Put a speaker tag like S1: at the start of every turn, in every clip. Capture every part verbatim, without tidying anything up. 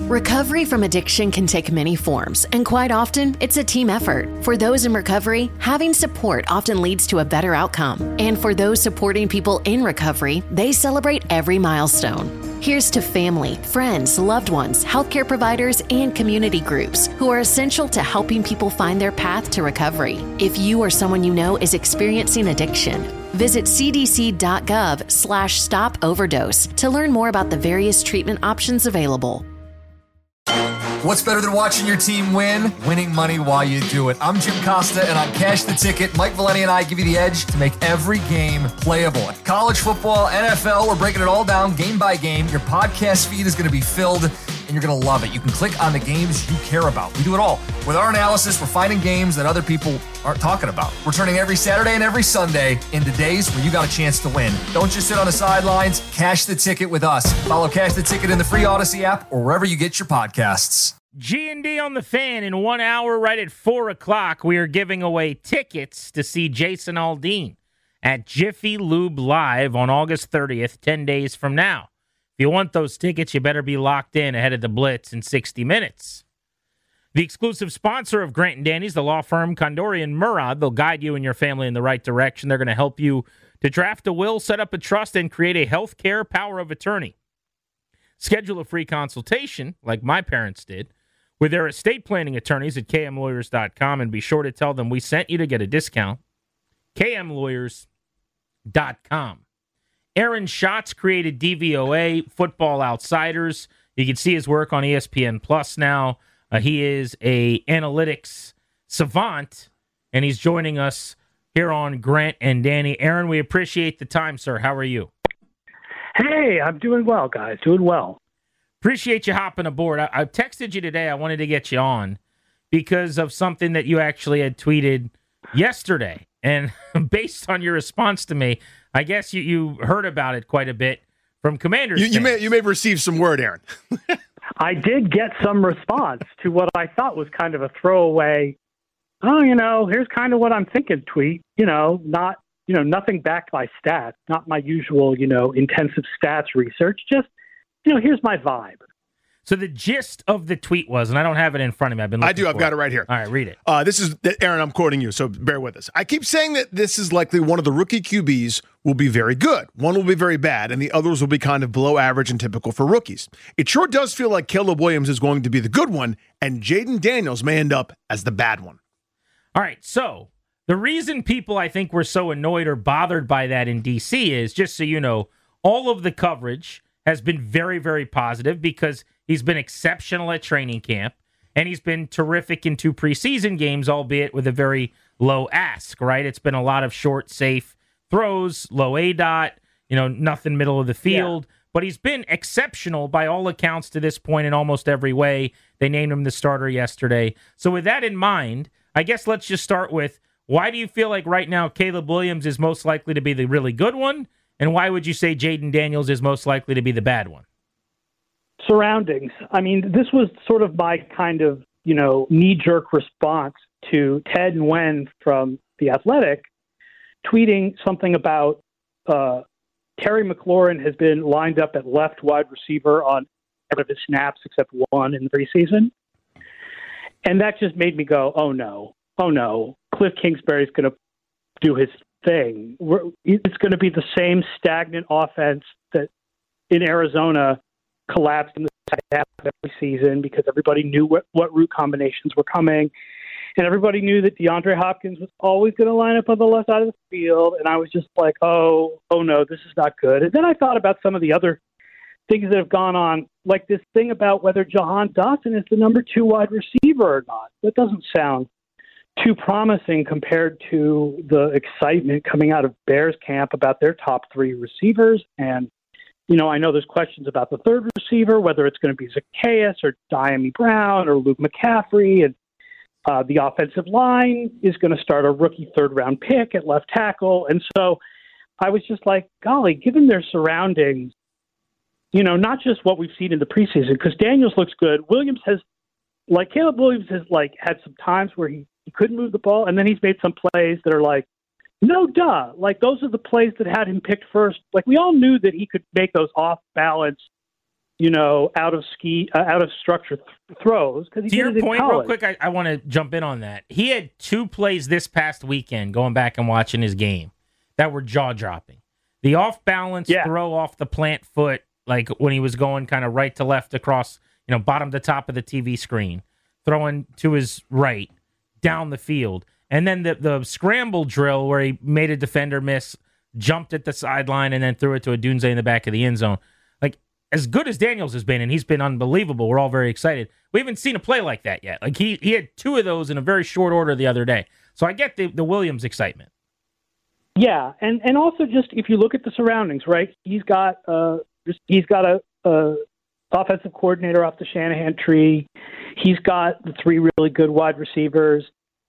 S1: Recovery from addiction can take many forms, and quite often, it's a team effort. For those in recovery, having support often leads to a better outcome. And for those supporting people in recovery, they celebrate every milestone. Here's to family, friends, loved ones, healthcare providers, and community groups who are essential to helping people find their path to recovery. If you or someone you know is experiencing addiction, visit cdc.gov slash stop overdose to learn more about the various treatment options available.
S2: What's better than watching your team win? Winning money while you do it. I'm Jim Costa, and on Cash the Ticket, Mike Valenti and I give you the edge to make every game playable. College football, N F L, we're breaking it all down game by game. Your podcast feed is going to be filled, and you're going to love it. You can click on the games you care about. We do it all. With our analysis, we're finding games that other people aren't talking about. We're turning every Saturday and every Sunday into days where you got a chance to win. Don't just sit on the sidelines. Cash the Ticket with us. Follow Cash the Ticket in the free Odyssey app or wherever you get your podcasts.
S3: G and D on the Fan in one hour, right at four o'clock. We are giving away tickets to see Jason Aldean at Jiffy Lube Live on August thirtieth, ten days from now. If you want those tickets, you better be locked in ahead of the Blitz in sixty minutes. The exclusive sponsor of Grant and Danny's, the law firm Condori and Murad. They'll guide you and your family in the right direction. They're going to help you to draft a will, set up a trust, and create a health care power of attorney. Schedule a free consultation, like my parents did, with their estate planning attorneys at k m lawyers dot com, and be sure to tell them we sent you to get a discount. k m lawyers dot com. Aaron Schatz created D V O A, Football Outsiders. You can see his work on E S P N Plus now. Uh, he is a analytics savant, and he's joining us here on Grant and Danny. Aaron, we appreciate the time, sir. How are you?
S4: Hey, I'm doing well, guys. Doing well.
S3: Appreciate you hopping aboard. I, I texted you today. I wanted to get you on because of something that you actually had tweeted yesterday. And based on your response to me, I guess you, you heard about it quite a bit from Commanders.
S5: You, you may you may have received some word, Aaron.
S4: I did get some response to what I thought was kind of a throwaway, oh, you know, here's kind of what I'm thinking tweet. You know, not, you know, nothing backed by stats, not my usual, you know, intensive stats research, just, you know, here's my vibe.
S3: So the gist of the tweet was, and I don't have it in front of me. I've been.
S5: I do. I've
S3: it.
S5: got it right here.
S3: All right, read it.
S5: Uh, this is Aaron. I'm quoting you, so bear with us. I keep saying that this is likely one of the rookie Q Bs will be very good. One will be very bad, and the others will be kind of below average and typical for rookies. It sure does feel like Caleb Williams is going to be the good one, and Jaden Daniels may end up as the bad one.
S3: All right. So the reason people, I think, were so annoyed or bothered by that in D C is, just so you know, all of the coverage has been very, very positive because he's been exceptional at training camp, and he's been terrific in two preseason games, albeit with a very low ask, right? It's been a lot of short, safe throws, low A DOT, you know, nothing middle of the field. Yeah. But he's been exceptional by all accounts to this point in almost every way. They named him the starter yesterday. So with that in mind, I guess let's just start with, why do you feel like right now Caleb Williams is most likely to be the really good one? And why would you say Jaden Daniels is most likely to be the bad one?
S4: Surroundings. I mean, this was sort of my kind of, you know, knee-jerk response to Ted Nguyen from The Athletic tweeting something about uh, Terry McLaurin has been lined up at left wide receiver on every of his snaps except one in the preseason. And that just made me go, oh, no, oh, no. Cliff Kingsbury's going to do his thing. We're, it's going to be the same stagnant offense that in Arizona collapsed in the second half of every season because everybody knew what, what route combinations were coming. And everybody knew that DeAndre Hopkins was always going to line up on the left side of the field. And I was just like, oh, oh no, this is not good. And then I thought about some of the other things that have gone on, like this thing about whether Jahan Dotson is the number two wide receiver or not. That doesn't sound too promising compared to the excitement coming out of Bears camp about their top three receivers. And, you know, I know there's questions about the third receiver, whether it's going to be Zacchaeus or Diami Brown or Luke McCaffrey. And uh, the offensive line is going to start a rookie third round pick at left tackle. And so I was just like, golly, given their surroundings, you know, not just what we've seen in the preseason, because Daniels looks good. Williams has, like Caleb Williams has like had some times where he, he couldn't move the ball, and then he's made some plays that are like, no duh. Like those are the plays that had him picked first. Like we all knew that he could make those off balance, you know, out of ski, uh, out of structure th- throws. Because
S3: to your point, real quick, I, I want to jump in on that. He had two plays this past weekend, going back and watching his game, that were jaw dropping. The off balance yeah. throw off the plant foot, like when he was going kind of right to left across, you know, bottom to top of the T V screen, throwing to his right down the field, and then the the scramble drill where he made a defender miss, jumped at the sideline, and then threw it to Odunze in the back of the end zone. Like, as good as Daniels has been, and he's been unbelievable, we're all very excited. We haven't seen a play like that yet. Like, he he had two of those in a very short order the other day. So I get the, the Williams excitement.
S4: Yeah, and, and also just if you look at the surroundings, right? He's got uh he's got a, a offensive coordinator off the Shanahan tree. He's got the three really good wide receivers.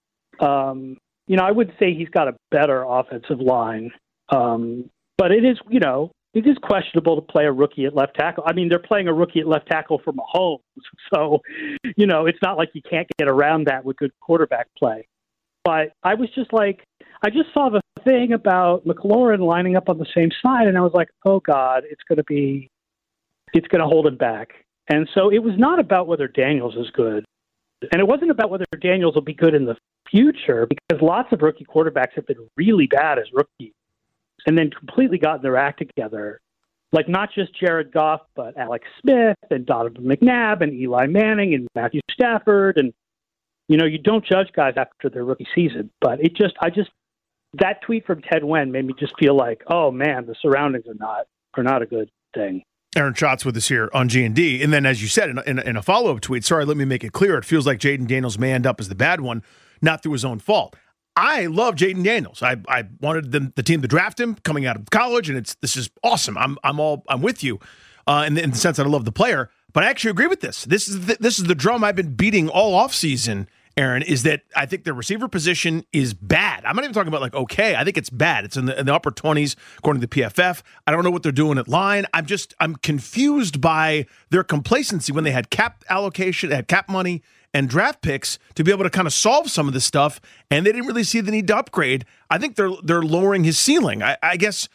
S4: Um, you know, I would say he's got a better offensive line. Um, but it is, you know, it is questionable to play a rookie at left tackle. I mean, they're playing a rookie at left tackle for Mahomes. So, you know, it's not like you can't get around that with good quarterback play. But I was just like, I just saw the thing about McLaurin lining up on the same side, and I was like, oh, God, it's going to be, it's going to hold him back. And so it was not about whether Daniels is good. And it wasn't about whether Daniels will be good in the future, because lots of rookie quarterbacks have been really bad as rookies and then completely gotten their act together. Like not just Jared Goff, but Alex Smith and Donovan McNabb and Eli Manning and Matthew Stafford. And, you know, you don't judge guys after their rookie season. But it just, I just, that tweet from Ted Nguyen made me just feel like, oh, man, the surroundings are not, are not a good thing.
S5: Aaron Schatz with us here on G and D. And then, as you said, in a, in a, in a follow-up tweet, sorry, let me make it clear, it feels like Jayden Daniels may end up as the bad one, not through his own fault. I love Jayden Daniels. I I wanted the, the team to draft him coming out of college, and it's this is awesome. I'm I'm all I'm with you uh, in, the, in the sense that I love the player, but I actually agree with this. This is the, this is the drum I've been beating all offseason, Aaron, is that I think the receiver position is bad. I'm not even talking about like okay. I think it's bad. It's in the, in the upper twenties according to the P F F. I don't know what they're doing at line. I'm just I'm confused by their complacency when they had cap allocation, had cap money and draft picks to be able to kind of solve some of this stuff, and they didn't really see the need to upgrade. I think they're they're lowering his ceiling. I, I guess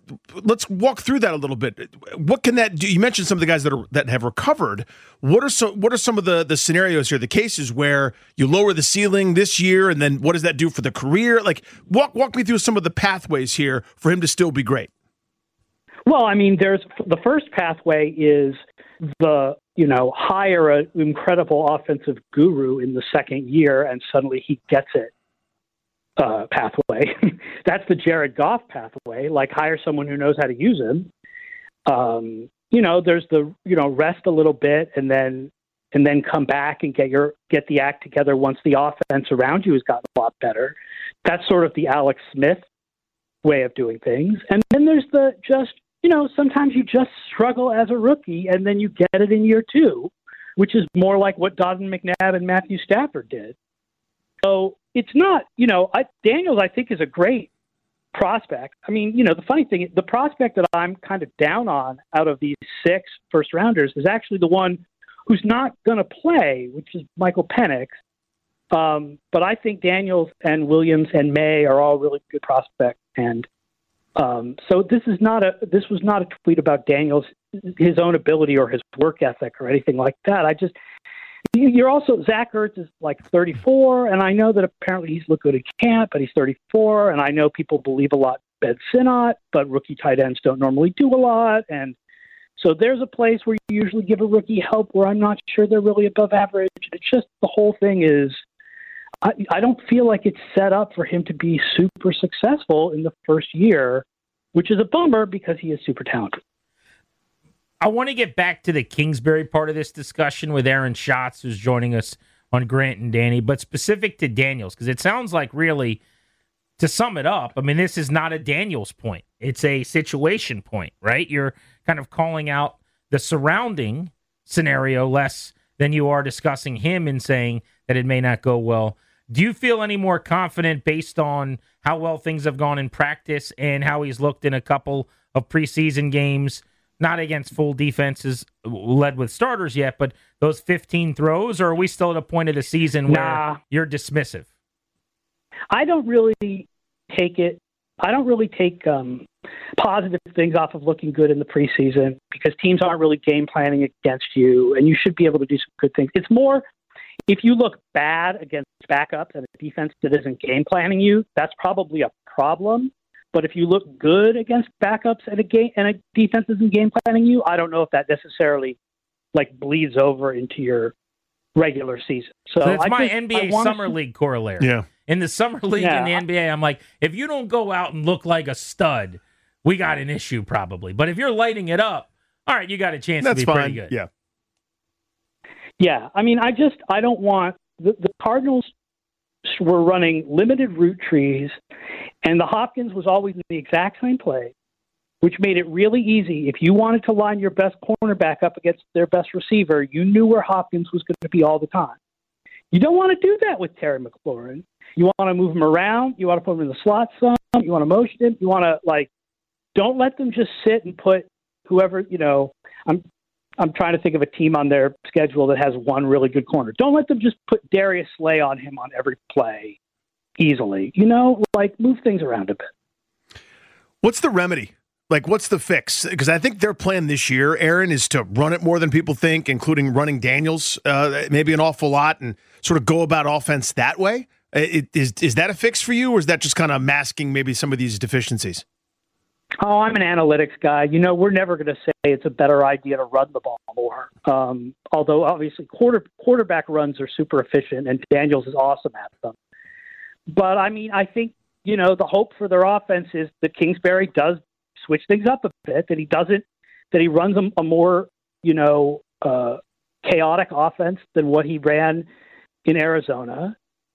S5: let's walk through that a little bit. What can that do? You mentioned some of the guys that are that have recovered. What are some what are some of the the scenarios here, the cases where you lower the ceiling this year, and then what does that do for the career? Like walk walk me through some of the pathways here for him to still be great.
S4: Well, I mean, there's the first pathway is the, you know, hire an incredible offensive guru in the second year and suddenly he gets it uh, pathway. That's the Jared Goff pathway, like hire someone who knows how to use him. Um, you know, there's the, you know, rest a little bit and then and then come back and get your get the act together once the offense around you has gotten a lot better. That's sort of the Alex Smith way of doing things. And then there's the just you know, sometimes you just struggle as a rookie and then you get it in year two, which is more like what Donovan McNabb and Matthew Stafford did. So it's not, you know, I, Daniels, I think, is a great prospect. I mean, you know, the funny thing, the prospect that I'm kind of down on out of these six first rounders is actually the one who's not going to play, which is Michael Penix. Um, but I think Daniels and Williams and May are all really good prospects. And Um, so this is not a this was not a tweet about Daniels, his own ability or his work ethic or anything like that. I just you're also Zach Ertz is like thirty-four, and I know that apparently he's looked good at camp, but he's thirty-four, and I know people believe a lot in Ben Sinnott, but rookie tight ends don't normally do a lot, and so there's a place where you usually give a rookie help where I'm not sure they're really above average. It's just the whole thing is. I, I don't feel like it's set up for him to be super successful in the first year, which is a bummer because he is super talented.
S3: I want to get back to the Kingsbury part of this discussion with Aaron Schatz, who's joining us on Grant and Danny, but specific to Daniels, because it sounds like really, to sum it up, I mean, this is not a Daniels point. It's a situation point, right? You're kind of calling out the surrounding scenario less than you are discussing him and saying that it may not go well. Do you feel any more confident based on how well things have gone in practice and how he's looked in a couple of preseason games, not against full defenses led with starters yet, but those fifteen throws, or are we still at a point of the season where
S4: nah,
S3: you're dismissive?
S4: I don't really take it. I don't really take um, positive things off of looking good in the preseason because teams aren't really game planning against you, and you should be able to do some good things. It's more if you look bad against backups and a defense that isn't game planning you, that's probably a problem. But if you look good against backups and a game and a defense isn't game planning you, I don't know if that necessarily like bleeds over into your regular season. So,
S3: so that's
S4: I
S3: my
S4: think
S3: N B A Summer
S4: to...
S3: League corollary.
S5: Yeah.
S3: In the Summer League
S4: yeah.
S3: in the N B A, I'm like, if you don't go out and look like a stud, we got an issue probably. But if you're lighting it up, all right, you got a chance
S5: That's
S3: to be
S5: fine.
S3: pretty good.
S5: Yeah.
S4: Yeah. I mean, I just, I don't want, the, the Cardinals were running limited route trees, and the Hopkins was always in the exact same play, which made it really easy. If you wanted to line your best cornerback up against their best receiver, you knew where Hopkins was going to be all the time. You don't want to do that with Terry McLaurin. You want to move him around. You want to put him in the slot some. You want to motion him. You want to, like, don't let them just sit and put whoever, you know, I'm I'm trying to think of a team on their schedule that has one really good corner. Don't let them just put Darius Slay on him on every play easily. You know, like, move things around a bit.
S5: What's the remedy? Like, what's the fix? Because I think their plan this year, Aaron, is to run it more than people think, including running Daniels uh, maybe an awful lot and sort of go about offense that way. It, is, is that a fix for you, or is that just kind of masking maybe some of these deficiencies?
S4: Oh, I'm an analytics guy. You know, we're never going to say it's a better idea to run the ball more. Um, although, obviously, quarter quarterback runs are super efficient, and Daniels is awesome at them. But, I mean, I think, you know, the hope for their offense is that Kingsbury does switch things up a bit, that he doesn't, that he runs a, a more, you know, uh, chaotic offense than what he ran in Arizona,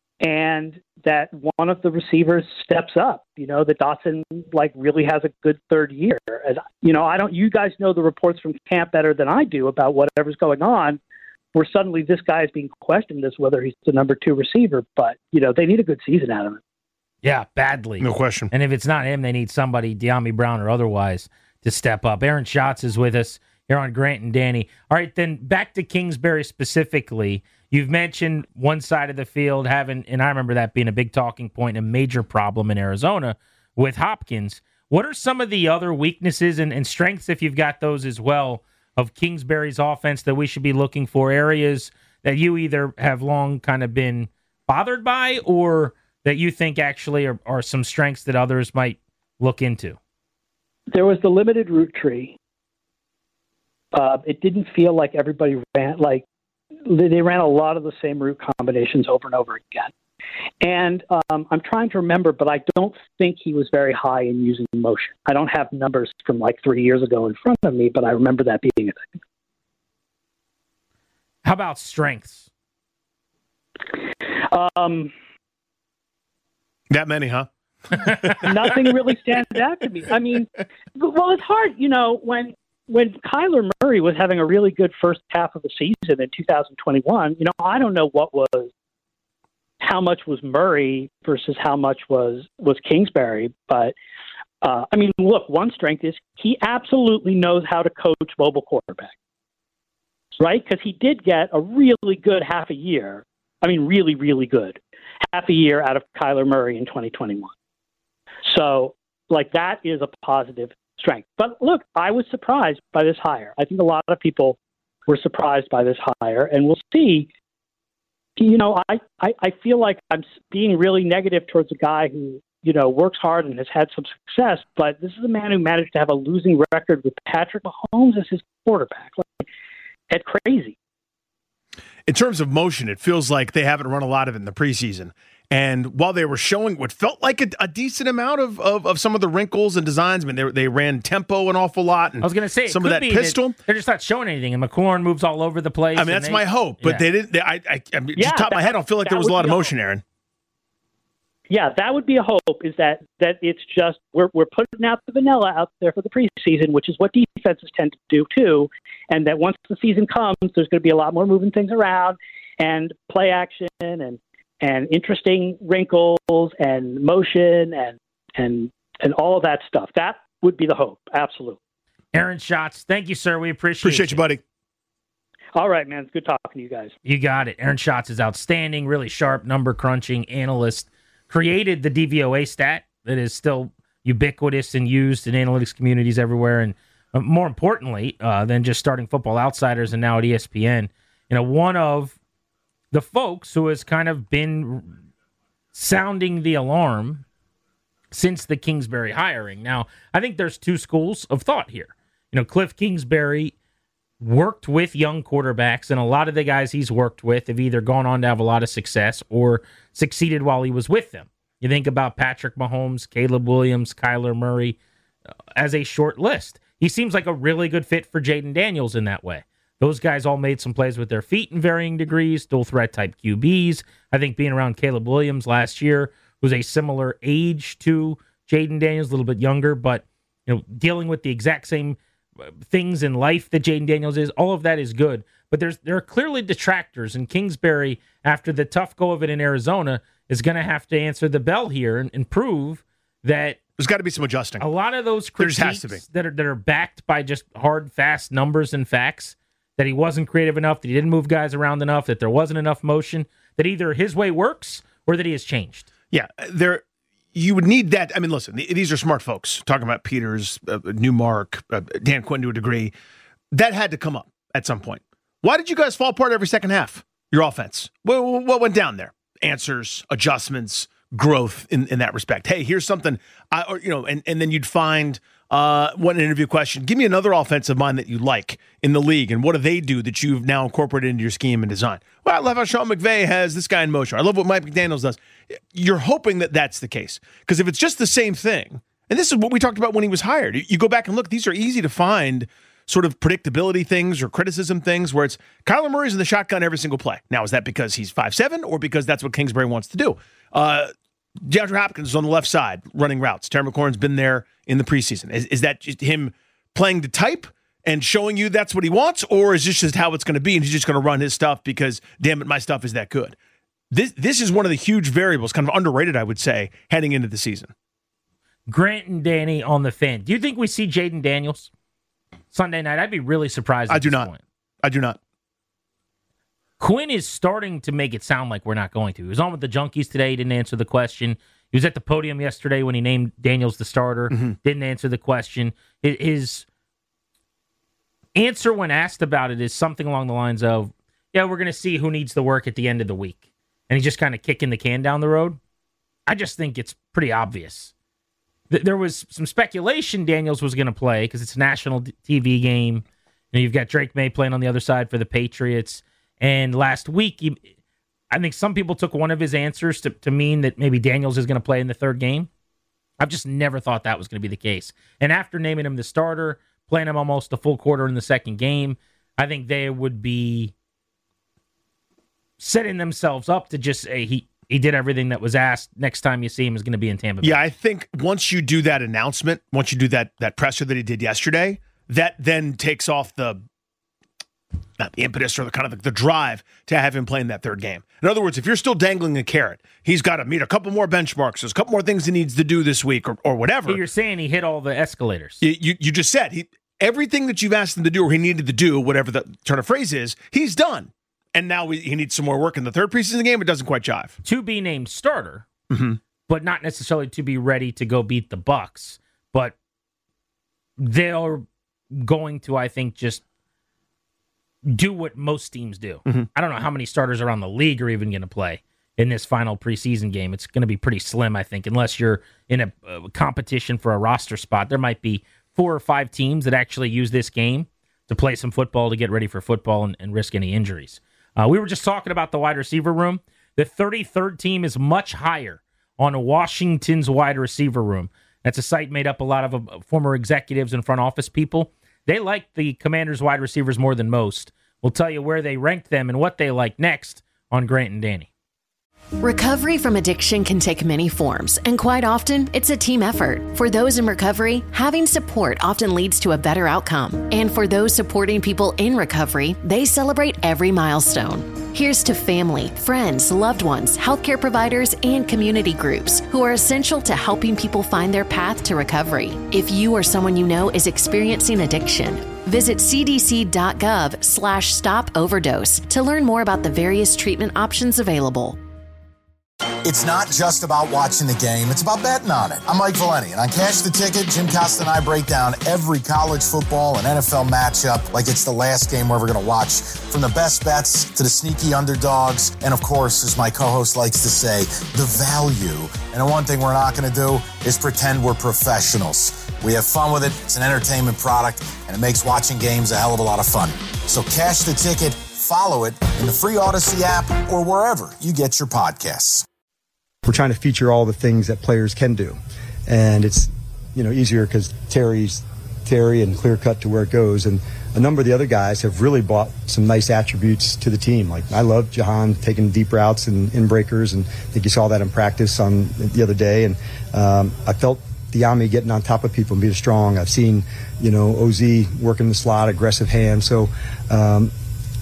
S4: and that one of the receivers steps up, you know, that Dotson like really has a good third year. As you know, I don't, you guys know the reports from camp better than I do about whatever's going on, where suddenly this guy is being questioned as whether he's the number two receiver, but you know, they need a good season out of him.
S3: Yeah, badly.
S5: No question.
S3: And if it's not him, they need somebody, De'Ami Brown or otherwise, to step up. Aaron Schatz is with us here on Grant and Danny. All right, then back to Kingsbury specifically. You've mentioned one side of the field having, and I remember that being a big talking point, a major problem in Arizona with Hopkins. What are some of the other weaknesses and, and strengths, if you've got those as well, of Kingsbury's offense that we should be looking for, areas that you either have long kind of been bothered by or that you think actually are, are some strengths that others might look into?
S4: There was the limited route tree. Uh, it didn't feel like everybody ran, like they ran a lot of the same route combinations over and over again. And um, I'm trying to remember, but I don't think he was very high in using motion. I don't have numbers from like three years ago in front of me, but I remember that being a thing.
S3: How about strengths?
S4: Um,
S5: that many, huh?
S4: Nothing really stands out to me. I mean, well, it's hard, you know, when when Kyler Murray was having a really good first half of the season in two thousand twenty-one, you know, I don't know what was, how much was Murray versus how much was, was Kingsbury. But, uh, I mean, look, one strength is he absolutely knows how to coach mobile quarterbacks, right? Because he did get a really good half a year. I mean, really, really good half a year out of Kyler Murray in twenty twenty-one. So, like, that is a positive strength. But look, I was surprised by this hire. I think a lot of people were surprised by this hire, and we'll see. You know, I, I, I feel like I'm being really negative towards a guy who, you know, works hard and has had some success, but this is a man who managed to have a losing record with Patrick Mahomes as his quarterback. Like, that's crazy.
S5: In terms of motion, it feels like they haven't run a lot of it in the preseason. And while they were showing what felt like a, a decent amount of, of, of some of the wrinkles and designs, I mean, they, they ran tempo an awful lot. And
S3: I was going to say,
S5: some of that pistol.
S3: That they're just not showing anything, and McLaurin moves all over the place.
S5: I mean, that's
S3: they,
S5: my hope, but
S3: yeah.
S5: they didn't. They, I, I, I mean,
S4: Yeah,
S5: just top
S4: that,
S5: of my head, I don't feel like there was a lot of motion,
S4: hope.
S5: Aaron.
S4: Yeah, that would be a hope, is that, that it's just we're we're putting out the vanilla out there for the preseason, which is what defenses tend to do too, and that once the season comes, there's going to be a lot more moving things around and play action and and interesting wrinkles and motion and and and all of that stuff. That would be the hope, absolutely.
S3: Aaron Schatz, thank you, sir. We appreciate,
S5: appreciate you, buddy.
S4: All right, man. It's good talking to you guys.
S3: You got it. Aaron Schatz is outstanding, really sharp number crunching analyst. Created the D V O A stat that is still ubiquitous and used in analytics communities everywhere. And uh, more importantly uh, than just starting Football Outsiders and now at E S P N, you know, one of the folks who has kind of been sounding the alarm since the Kingsbury hiring. Now, I think there's two schools of thought here. You know, Cliff Kingsbury worked with young quarterbacks, and a lot of the guys he's worked with have either gone on to have a lot of success or succeeded while he was with them. You think about Patrick Mahomes, Caleb Williams, Kyler Murray uh, as a short list. He seems like a really good fit for Jaden Daniels in that way. Those guys all made some plays with their feet in varying degrees, dual threat type Q Bs. I think being around Caleb Williams last year, who's a similar age to Jaden Daniels, a little bit younger, but you know, dealing with the exact same things in life that Jaden Daniels is, all of that is good. But there's there are clearly detractors, and Kingsbury, after the tough go of it in Arizona, is going to have to answer the bell here and, and prove that
S5: there's got to be some adjusting.
S3: A lot of those critiques
S5: has to be.
S3: that are that are backed by just hard, fast numbers and facts, that he wasn't creative enough, that he didn't move guys around enough, that there wasn't enough motion, that either his way works or that he has changed.
S5: Yeah, there. You would need that. I mean, listen, these are smart folks talking about Peters, uh, Newmark, uh, Dan Quinn to a degree. That had to come up at some point. Why did you guys fall apart every second half? Your offense. What, what went down there? Answers, adjustments, growth in, in that respect. Hey, here's something, I, or, you know, and, and then you'd find uh, one interview question. Give me another offensive mind that you like in the league, and what do they do that you've now incorporated into your scheme and design? Well, I love how Sean McVay has this guy in motion. I love what Mike McDaniels does. You're hoping that that's the case, because if it's just the same thing, and this is what we talked about when he was hired, you go back and look, these are easy to find sort of predictability things or criticism things where it's Kyler Murray's in the shotgun every single play. Now, is that because he's five seven or because that's what Kingsbury wants to do? Uh, DeAndre Hopkins is on the left side running routes. Terry McLaurin's been there in the preseason. Is, is that just him playing the type and showing you that's what he wants, or is this just how it's going to be and he's just going to run his stuff because, damn it, my stuff is that good? This this is one of the huge variables, kind of underrated, I would say, heading into the season.
S3: Grant and Danny on the Fan. Do you think we see Jaden Daniels Sunday night? I'd be really surprised at
S5: I do
S3: this
S5: not.
S3: point.
S5: I do not.
S3: Quinn is starting to make it sound like we're not going to. He was on with the Junkies today. He didn't answer the question. He was at the podium yesterday when he named Daniels the starter. Mm-hmm. Didn't answer the question. His answer when asked about it is something along the lines of, yeah, we're going to see who needs the work at the end of the week. And he's just kind of kicking the can down the road. I just think it's pretty obvious. There was some speculation Daniels was going to play because it's a national T V game. You know, you've got Drake May playing on the other side for the Patriots. And last week, he, I think some people took one of his answers to, to mean that maybe Daniels is going to play in the third game. I've just never thought that was going to be the case. And after naming him the starter, playing him almost a full quarter in the second game, I think they would be setting themselves up to just say he, he did everything that was asked. Next time you see him is going to be in Tampa Bay.
S5: Yeah, I think once you do that announcement, once you do that that presser that he did yesterday, that then takes off the not the impetus or the kind of the, the drive to have him play in that third game. In other words, if you're still dangling a carrot, he's got to meet a couple more benchmarks. There's a couple more things he needs to do this week or, or whatever.
S3: So you're saying he hit all the escalators.
S5: You, you, you just said he everything that you've asked him to do or he needed to do, whatever the turn of phrase is, he's done. And now we, he needs some more work in the third preseason game. It doesn't quite jive.
S3: To be named starter,
S5: mm-hmm.
S3: but not necessarily to be ready to go beat the Bucs. But they're going to, I think, just do what most teams do.
S5: Mm-hmm.
S3: I don't know how many starters around the league are even going to play in this final preseason game. It's going to be pretty slim, I think, unless you're in a, a competition for a roster spot. There might be four or five teams that actually use this game to play some football to get ready for football and, and risk any injuries. Uh, we were just talking about the wide receiver room. The thirty-third team is much higher on Washington's wide receiver room. That's a site made up a lot of uh, former executives and front office people. They like the Commanders' wide receivers more than most. We'll tell you where they ranked them and what they like next on Grant and Danny.
S1: Recovery from addiction can take many forms, and quite often, it's a team effort. For those in recovery, having support often leads to a better outcome. And for those supporting people in recovery, they celebrate every milestone. Here's to family, friends, loved ones, healthcare providers, and community groups who are essential to helping people find their path to recovery. If you or someone you know is experiencing addiction, visit cdc.gov slash stop overdose to learn more about the various treatment options available.
S6: It's not just about watching the game, it's about betting on it. I'm Mike Valeni, and on Cash the Ticket, Jim Costa and I break down every college football and N F L matchup like it's the last game we're ever going to watch. From the best bets to the sneaky underdogs, and of course, as my co-host likes to say, the value. And the one thing we're not going to do is pretend we're professionals. We have fun with it, it's an entertainment product, and it makes watching games a hell of a lot of fun. So Cash the Ticket, follow it in the free Odyssey app or wherever you get your podcasts.
S7: We're trying to feature all the things that players can do. And it's, you know, easier because Terry's Terry and clear cut to where it goes. And a number of the other guys have really brought some nice attributes to the team. Like, I love Jahan taking deep routes and in breakers, and I think you saw that in practice on the other day. And um, I felt Diami getting on top of people and being strong. I've seen, you know, O Z working the slot, aggressive hand. So, um,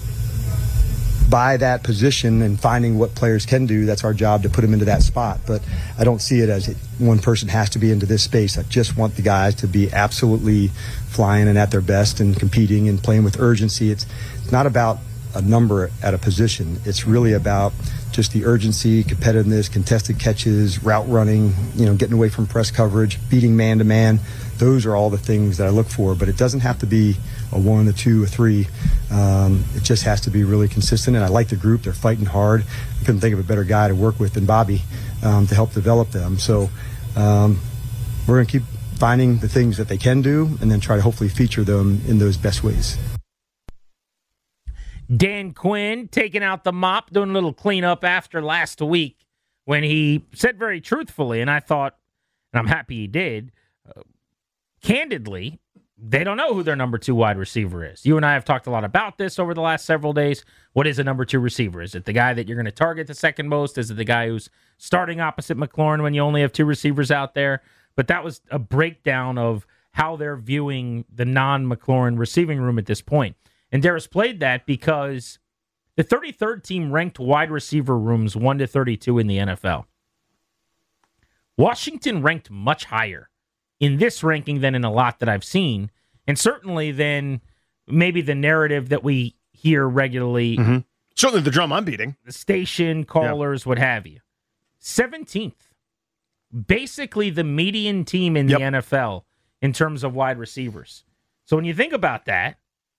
S7: by that position and finding what players can do, that's our job to put them into that spot. But I don't see it as one person has to be into this space. I just want the guys to be absolutely flying and at their best and competing and playing with urgency. It's, it's not about a number at a position. It's really about just the urgency, competitiveness, contested catches, route running, you know, getting away from press coverage, beating man to man. Those are all the things that I look for, but it doesn't have to be a one, a two, a three. Um, it just has to be really consistent, and I like the group. They're fighting hard. I couldn't think of a better guy to work with than Bobby um, to help develop them. So um, we're going to keep finding the things that they can do and then try to hopefully feature them in those best ways.
S3: Dan Quinn taking out the mop, doing a little cleanup after last week when he said very truthfully, and I thought, and I'm happy he did, uh, candidly, they don't know who their number two wide receiver is. You and I have talked a lot about this over the last several days. What is a number two receiver? Is it the guy that you're going to target the second most? Is it the guy who's starting opposite McLaurin when you only have two receivers out there? But that was a breakdown of how they're viewing the non-McLaurin receiving room at this point. And Darius played that because the thirty-third team ranked wide receiver rooms one to thirty-two in the N F L. Washington ranked much higher in this ranking than in a lot that I've seen, and certainly than maybe the narrative that we hear regularly.
S5: Mm-hmm. Certainly the drum I'm beating.
S3: The station, callers, yeah. what have you. seventeenth. Basically the median team in yep. the N F L in terms of wide receivers. So when you think about that,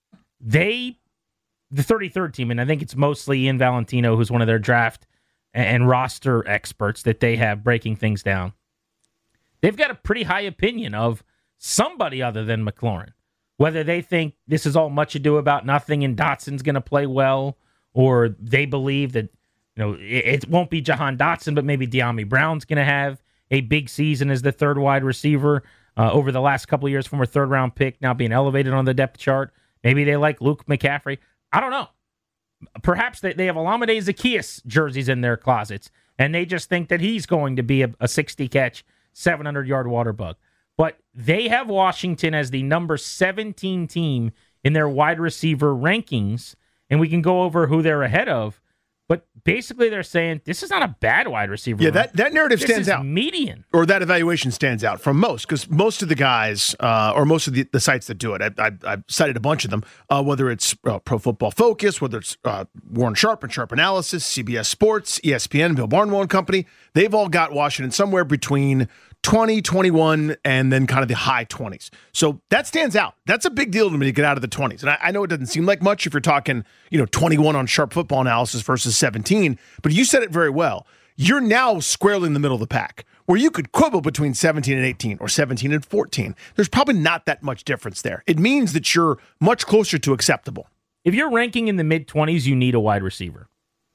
S3: they, the thirty-third team, and I think it's mostly Ian Valentino, who's one of their draft and roster experts that they have breaking things down. They've got a pretty high opinion of somebody other than McLaurin. Whether they think this is all much ado about nothing and Dotson's going to play well, or they believe that, you know, it, it won't be Jahan Dotson, but maybe De'Ami Brown's going to have a big season as the third wide receiver uh, over the last couple of years, from a third-round pick now being elevated on the depth chart. Maybe they like Luke McCaffrey. I don't know. Perhaps they, they have Olamide Zaccheaus jerseys in their closets, and they just think that he's going to be a, a sixty-catch, seven hundred yard water bug. But they have Washington as the number seventeen team in their wide receiver rankings, and we can go over who they're ahead of. But basically they're saying this is not a bad wide receiver.
S5: Yeah, that, that narrative
S3: this
S5: stands
S3: is
S5: out.
S3: median.
S5: Or that evaluation stands out from most, because most of the guys, uh, or most of the, the sites that do it, I, I, I've cited a bunch of them, uh, whether it's uh, Pro Football Focus, whether it's uh, Warren Sharp and Sharp Analysis, C B S Sports, E S P N, Bill Barnwell and Company, they've all got Washington somewhere between twenty, twenty-one, and then kind of the high twenties. So that stands out. That's a big deal to me to get out of the twenties. And I, I know it doesn't seem like much if you're talking, you know, twenty-one on Sharp Football Analysis versus seventeen, but you said it very well. You're now squarely in the middle of the pack, where you could quibble between seventeen and eighteen or seventeen and fourteen. There's probably not that much difference there. It means that you're much closer to acceptable.
S3: If you're ranking in the mid-twenties, you need a wide receiver.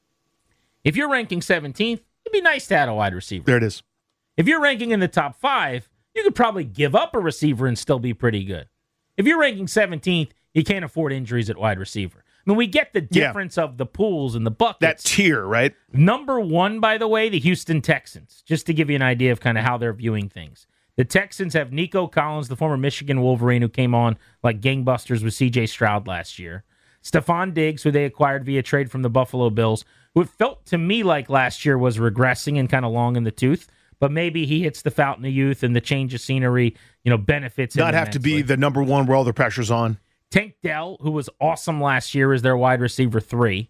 S3: If you're ranking seventeenth, it'd be nice to have a wide receiver.
S5: There it is.
S3: If you're ranking in the top five, you could probably give up a receiver and still be pretty good. If you're ranking seventeenth, you can't afford injuries at wide receiver. I mean, we get the difference yeah. of the pools and the buckets.
S5: That tier, right?
S3: Number one, by the way, the Houston Texans, just to give you an idea of kind of how they're viewing things. The Texans have Nico Collins, the former Michigan Wolverine who came on like gangbusters with C J Stroud last year. Stephon Diggs, who they acquired via trade from the Buffalo Bills, who it felt to me like last year was regressing and kind of long in the tooth. But maybe he hits the fountain of youth and the change of scenery, you know, benefits him.
S5: Not have to be the number one where all the pressure's on.
S3: Tank Dell, who was awesome last year, is their wide receiver three.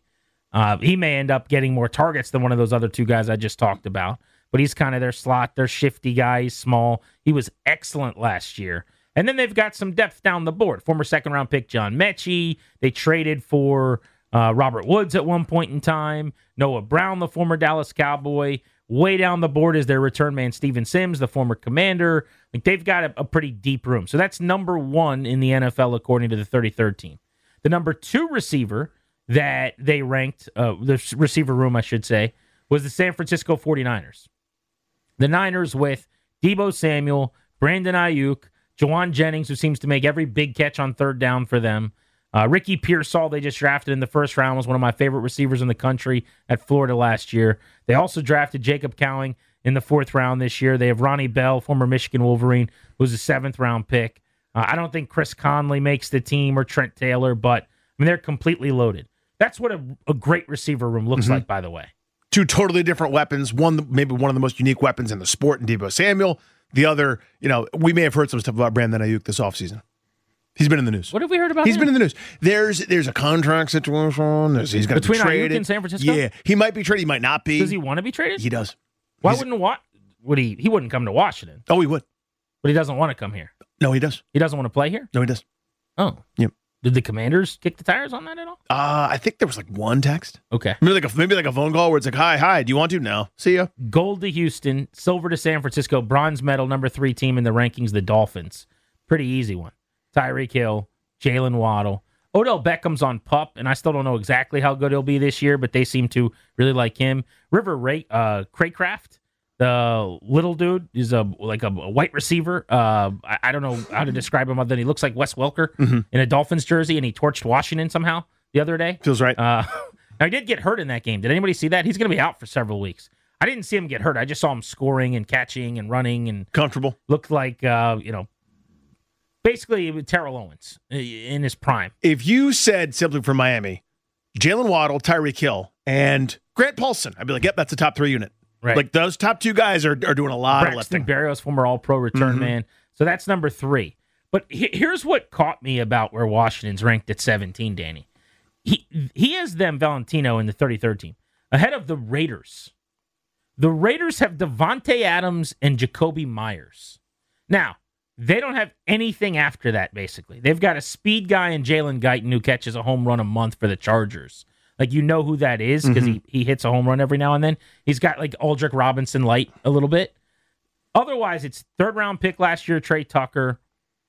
S3: Uh, he may end up getting more targets than one of those other two guys I just talked about, but he's kind of their slot, their shifty guy. He's small. He was excellent last year. And then they've got some depth down the board. Former second-round pick John Mechie. They traded for uh, Robert Woods at one point in time. Noah Brown, the former Dallas Cowboy. Way down the board is their return man Steven Sims, the former Commander. Like they've got a, a pretty deep room. So that's number one in the N F L according to the thirty-third team. The number two receiver that they ranked, uh, the receiver room, I should say, was the San Francisco forty-niners. The Niners with Deebo Samuel, Brandon Ayuk, Juwan Jennings, who seems to make every big catch on third down for them. Uh, Ricky Pearsall, they just drafted in the first round, was one of my favorite receivers in the country at Florida last year. They also drafted Jacob Cowing in the fourth round this year. They have Ronnie Bell, former Michigan Wolverine, who's a seventh round pick. Uh, I don't think Chris Conley makes the team or Trent Taylor, but I mean they're completely loaded. That's what a, a great receiver room looks mm-hmm. like, by the way.
S5: Two totally different weapons. One, maybe one of the most unique weapons in the sport in Deebo Samuel. The other, you know, we may have heard some stuff about Brandon Ayuk this offseason. He's been in the news.
S3: What have we heard about
S5: He's
S3: him?
S5: been in the news. There's there's a contract situation. There's, he's going to be traded.
S3: Between Ayuk and San Francisco?
S5: Yeah, he might be traded. He might not be.
S3: Does he want to be traded?
S5: He does.
S3: Why
S5: he's,
S3: wouldn't wa- would he? He wouldn't come to Washington.
S5: Oh, he would.
S3: But he doesn't want to come here.
S5: No, he does.
S3: He doesn't want to play here?
S5: No, he does.
S3: Oh.
S5: Yep.
S3: Did the Commanders kick the tires on that at all?
S5: Uh, I think there was like one text.
S3: Okay.
S5: Maybe like a, maybe like a phone call where it's like, hi, hi, do you want to? No. See ya.
S3: Gold to Houston, silver to San Francisco, bronze medal, number three team in the rankings, the Dolphins. Pretty easy one. Tyreek Hill, Jalen Waddle. Odell Beckham's on PUP, and I still don't know exactly how good he'll be this year, but they seem to really like him. River Ray, uh, Craycraft, the little dude, is a like a, a white receiver. Uh, I, I don't know how to describe him other than he looks like Wes Welker mm-hmm. in a Dolphins jersey, and he torched Washington somehow the other day.
S5: Feels right.
S3: Uh, now, he did get hurt in that game. Did anybody see that? He's going to be out for several weeks. I didn't see him get hurt. I just saw him scoring and catching and running and
S5: comfortable.
S3: Looked like uh, you know. Basically, Terrell Owens in his prime.
S5: If you said simply for Miami, Jalen Waddle, Tyreek Hill, and Grant Paulson, I'd be like, yep, that's the top three unit.
S3: Right.
S5: Like those top two guys are, are doing a lot
S3: Braxton
S5: of lifting.
S3: Berrios, former All-Pro return mm-hmm. man. So that's number three. But he, here's what caught me about where Washington's ranked at seventeen, Danny. He, he has them, Valentino, in the thirty-third team, ahead of the Raiders. The Raiders have Devontae Adams and Jacoby Myers. Now, they don't have anything after that, basically. They've got a speed guy in Jalen Guyton who catches a home run a month for the Chargers. Like, you know who that is because mm-hmm. he, he hits a home run every now and then. He's got, like, Aldrick Robinson light a little bit. Otherwise, it's third-round pick last year, Trey Tucker,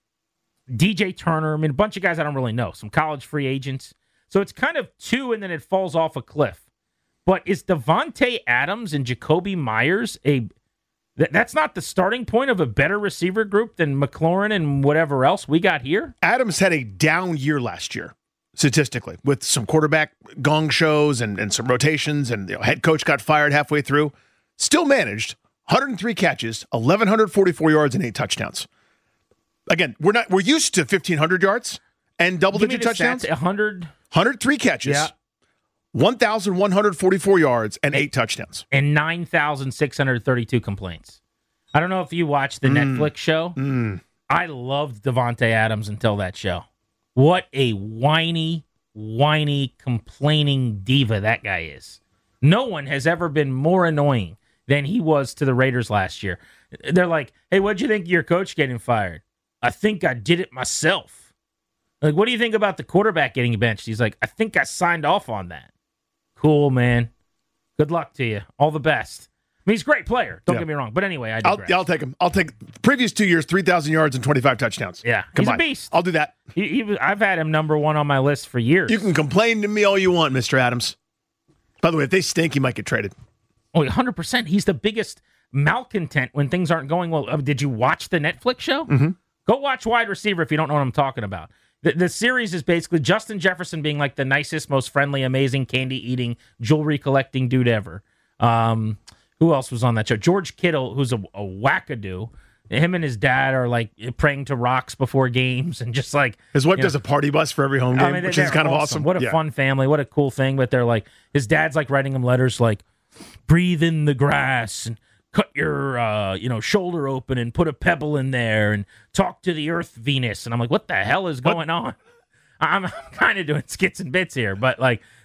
S3: D J Turner. I mean, a bunch of guys I don't really know. Some college free agents. So it's kind of two, and then it falls off a cliff. But is Devontae Adams and Jacoby Myers a... That's not the starting point of a better receiver group than McLaurin and whatever else we got here?
S5: Adams had a down year last year, statistically, with some quarterback gong shows and, and some rotations, and you know, head coach got fired halfway through. Still managed one hundred three catches, one thousand one hundred forty-four yards, and eight touchdowns. Again, we're not we're used to fifteen hundred yards and double-digit touchdowns.
S3: one hundred
S5: one hundred three catches.
S3: Yeah.
S5: one thousand one hundred forty-four yards and eight touchdowns.
S3: And nine thousand six hundred thirty-two complaints. I don't know if you watched the mm. Netflix show.
S5: Mm.
S3: I loved Devontae Adams until that show. What a whiny, whiny, complaining diva that guy is. No one has ever been more annoying than he was to the Raiders last year. They're like, hey, what'd you think of your coach getting fired? I think I did it myself. Like, what do you think about the quarterback getting benched? He's like, I think I signed off on that. Cool, man. Good luck to you. All the best. I mean, he's a great player. Don't yeah. get me wrong. But anyway, I digress.
S5: I'll, I'll take him. I'll take previous two years, three thousand yards and twenty-five touchdowns.
S3: Yeah,
S5: Come
S3: he's
S5: on.
S3: a beast.
S5: I'll do that.
S3: He, he was, I've had him number one on my list for years.
S5: You can complain to me all you want, Mister Adams. By the way, if they stink, he might get traded.
S3: Oh, one hundred percent. He's the biggest malcontent when things aren't going well. Uh, did you watch the Netflix show?
S5: Mm-hmm.
S3: Go watch Wide Receiver if you don't know what I'm talking about. The, the series is basically Justin Jefferson being like the nicest, most friendly, amazing, candy-eating, jewelry-collecting dude ever. Um, who else was on that show? George Kittle, who's a, a wackadoo. Him and his dad are like praying to rocks before games and just like...
S5: His wife does
S3: know,
S5: a party bus for every home game, I mean, which is kind
S3: awesome.
S5: of awesome.
S3: What a
S5: yeah.
S3: fun family. What a cool thing. But they're like... His dad's like writing him letters like, breathe in the grass and cut your uh, you know shoulder open and put a pebble in there and talk to the Earth Venus. And I'm like, what the hell is going what? on? I'm kind of doing skits and bits here, but like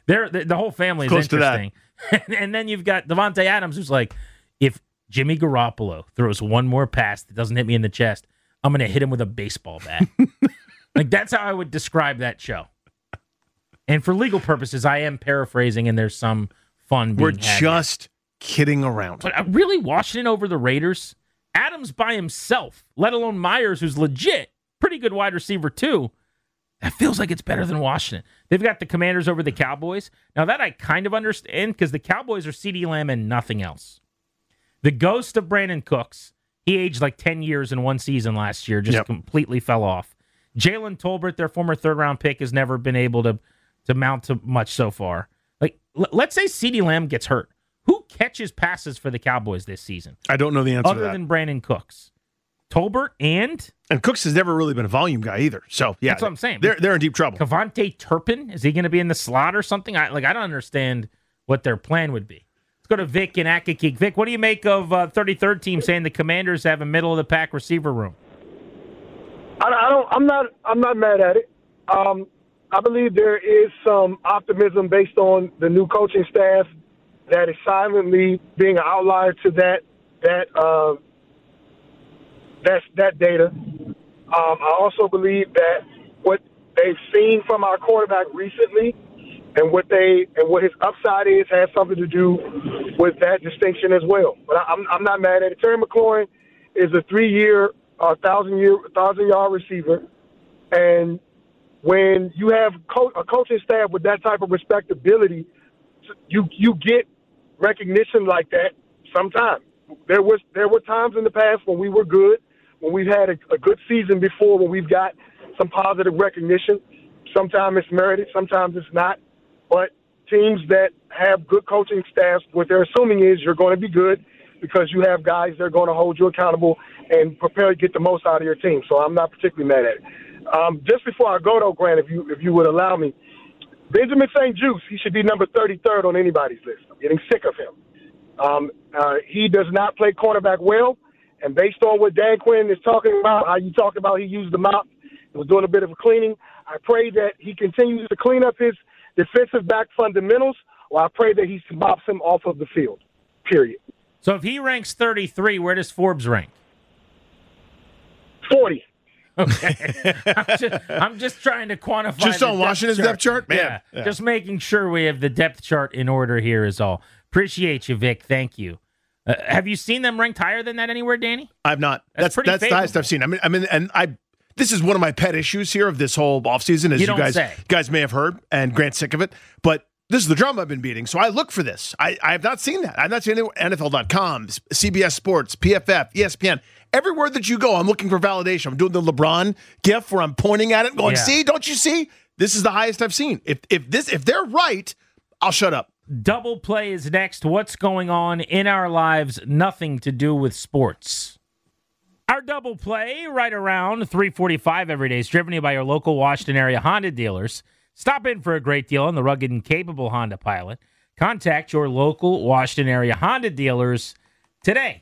S3: They're, the, the whole family is
S5: Close
S3: interesting. And then you've got Devontae Adams, who's like, if Jimmy Garoppolo throws one more pass that doesn't hit me in the chest, I'm going to hit him with a baseball bat. Like, that's how I would describe that show. And for legal purposes, I am paraphrasing, and there's some fun being
S5: We're
S3: had
S5: just kidding around.
S3: But uh, really, Washington over the Raiders? Adams by himself, let alone Myers, who's legit, pretty good wide receiver too. That feels like it's better than Washington. They've got the Commanders over the Cowboys. Now, that I kind of understand because the Cowboys are CeeDee Lamb and nothing else. The ghost of Brandon Cooks, he aged like ten years in one season last year, just yep. completely fell off. Jalen Tolbert, their former third-round pick, has never been able to, to mount to much so far. Like, l- let's say CeeDee Lamb gets hurt. Who catches passes for the Cowboys this season?
S5: I don't know the answer
S3: Other
S5: to that.
S3: than Brandon Cooks. Tolbert and?
S5: And Cooks has never really been a volume guy either. So, yeah.
S3: That's what I'm saying.
S5: They're, they're in deep trouble.
S3: Kevontae Turpin, is he going to be in the slot or something? I like. I don't understand what their plan would be. Let's go to Vic in Accokeek. Vic, what do you make of uh, thirty-third team saying the Commanders have a middle-of-the-pack receiver room?
S8: I, I don't. I'm not. I'm not mad at it. Um, I believe there is some optimism based on the new coaching staff that is silently being an outlier to that that uh, that that data. Um, I also believe that what they've seen from our quarterback recently, and what they and what his upside is, has something to do with that distinction as well. But I, I'm I'm not mad at it. Terry McLaurin is a three-year, uh, thousand-year, thousand-yard receiver, and when you have co- a coaching staff with that type of respectability, you you get recognition like that sometimes. There was there were times in the past when we were good, when we've had a, a good season before, when we've got some positive recognition. Sometimes it's merited, sometimes it's not. But teams that have good coaching staffs, what they're assuming is you're going to be good because you have guys that are going to hold you accountable and prepare to get the most out of your team. So I'm not particularly mad at it. Um, just before I go, though, Grant, if you if you would allow me, Benjamin Saint Juice, he should be number thirty-third on anybody's list. I'm getting sick of him. Um, uh, he does not play cornerback well, and based on what Dan Quinn is talking about, how you talked about he used the mop, he was doing a bit of a cleaning, I pray that he continues to clean up his defensive back fundamentals, or I pray that he mops him off of the field, period.
S3: So if he ranks thirty-three, where does Forbes rank?
S8: forty.
S3: Okay. I'm, just, I'm just trying to quantify.
S5: Just on Washington's depth chart? Man.
S3: Yeah.
S5: Yeah.
S3: Just making sure we have the depth chart in order here is all. Appreciate you, Vic. Thank you. Uh, have you seen them ranked higher than that anywhere, Danny?
S5: I've not.
S3: That's
S5: That's
S3: pretty
S5: that's the
S3: favorable.
S5: highest I've seen. I mean, I mean, and I. This is one of my pet issues here of this whole offseason, as
S3: You
S5: you,
S3: don't
S5: guys
S3: say.
S5: guys may have heard, and Grant's sick of it. But this is the drum I've been beating, so I look for this. I, I have not seen that. I've not seen it N F L dot com, C B S Sports, P F F, E S P N. Everywhere that you go, I'm looking for validation. I'm doing the LeBron gif where I'm pointing at it and going,
S3: Yeah.
S5: see, don't you see? This is the highest I've seen. If if this if they're right, I'll shut up.
S3: Double play is next. What's going on in our lives? Nothing to do with sports. Our double play right around three forty-five every day is driven to you by your local Washington area Honda dealers. Stop in for a great deal on the rugged and capable Honda Pilot. Contact your local Washington area Honda dealers today.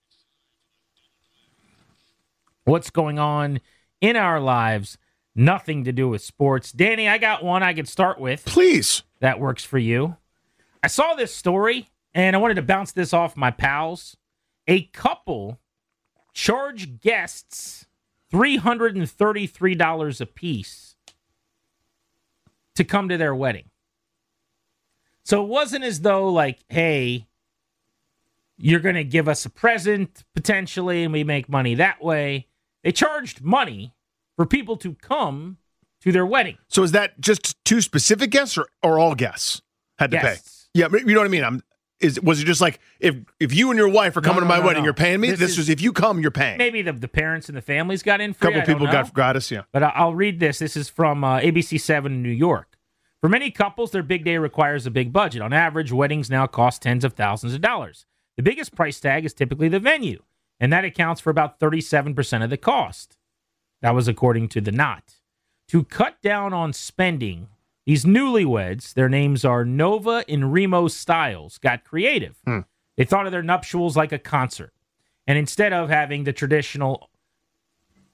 S3: What's going on in our lives? Nothing to do with sports. Danny, I got one I could start with.
S5: Please.
S3: That works for you. I saw this story, and I wanted to bounce this off my pals. A couple charge guests three hundred thirty-three dollars a piece to come to their wedding. So it wasn't as though, like, hey, you're going to give us a present, potentially, and we make money that way. They charged money for people to come to their wedding.
S5: So is that just two specific guests or, or all guests had to
S3: Guests.
S5: pay? Yeah, you know what I mean? I'm Is was it just like if if you and your wife are coming
S3: no,
S5: to my
S3: no,
S5: wedding,
S3: no.
S5: you're paying me?
S3: This
S5: This,
S3: is-
S5: was if you come, you're paying.
S3: Maybe the, the parents and the families got in
S5: A
S3: free.
S5: couple
S3: I don't
S5: people
S3: know.
S5: got gratis, yeah.
S3: But I- I'll read this. This is from uh, A B C seven in New York. For many couples, their big day requires a big budget. On average, weddings now cost tens of thousands of dollars. The biggest price tag is typically the venue, and that accounts for about thirty-seven percent of the cost. That was according to The Knot. To cut down on spending, these newlyweds, their names are Nova and Remo Styles, got creative.
S5: Hmm.
S3: They thought of their nuptials like a concert. And instead of having the traditional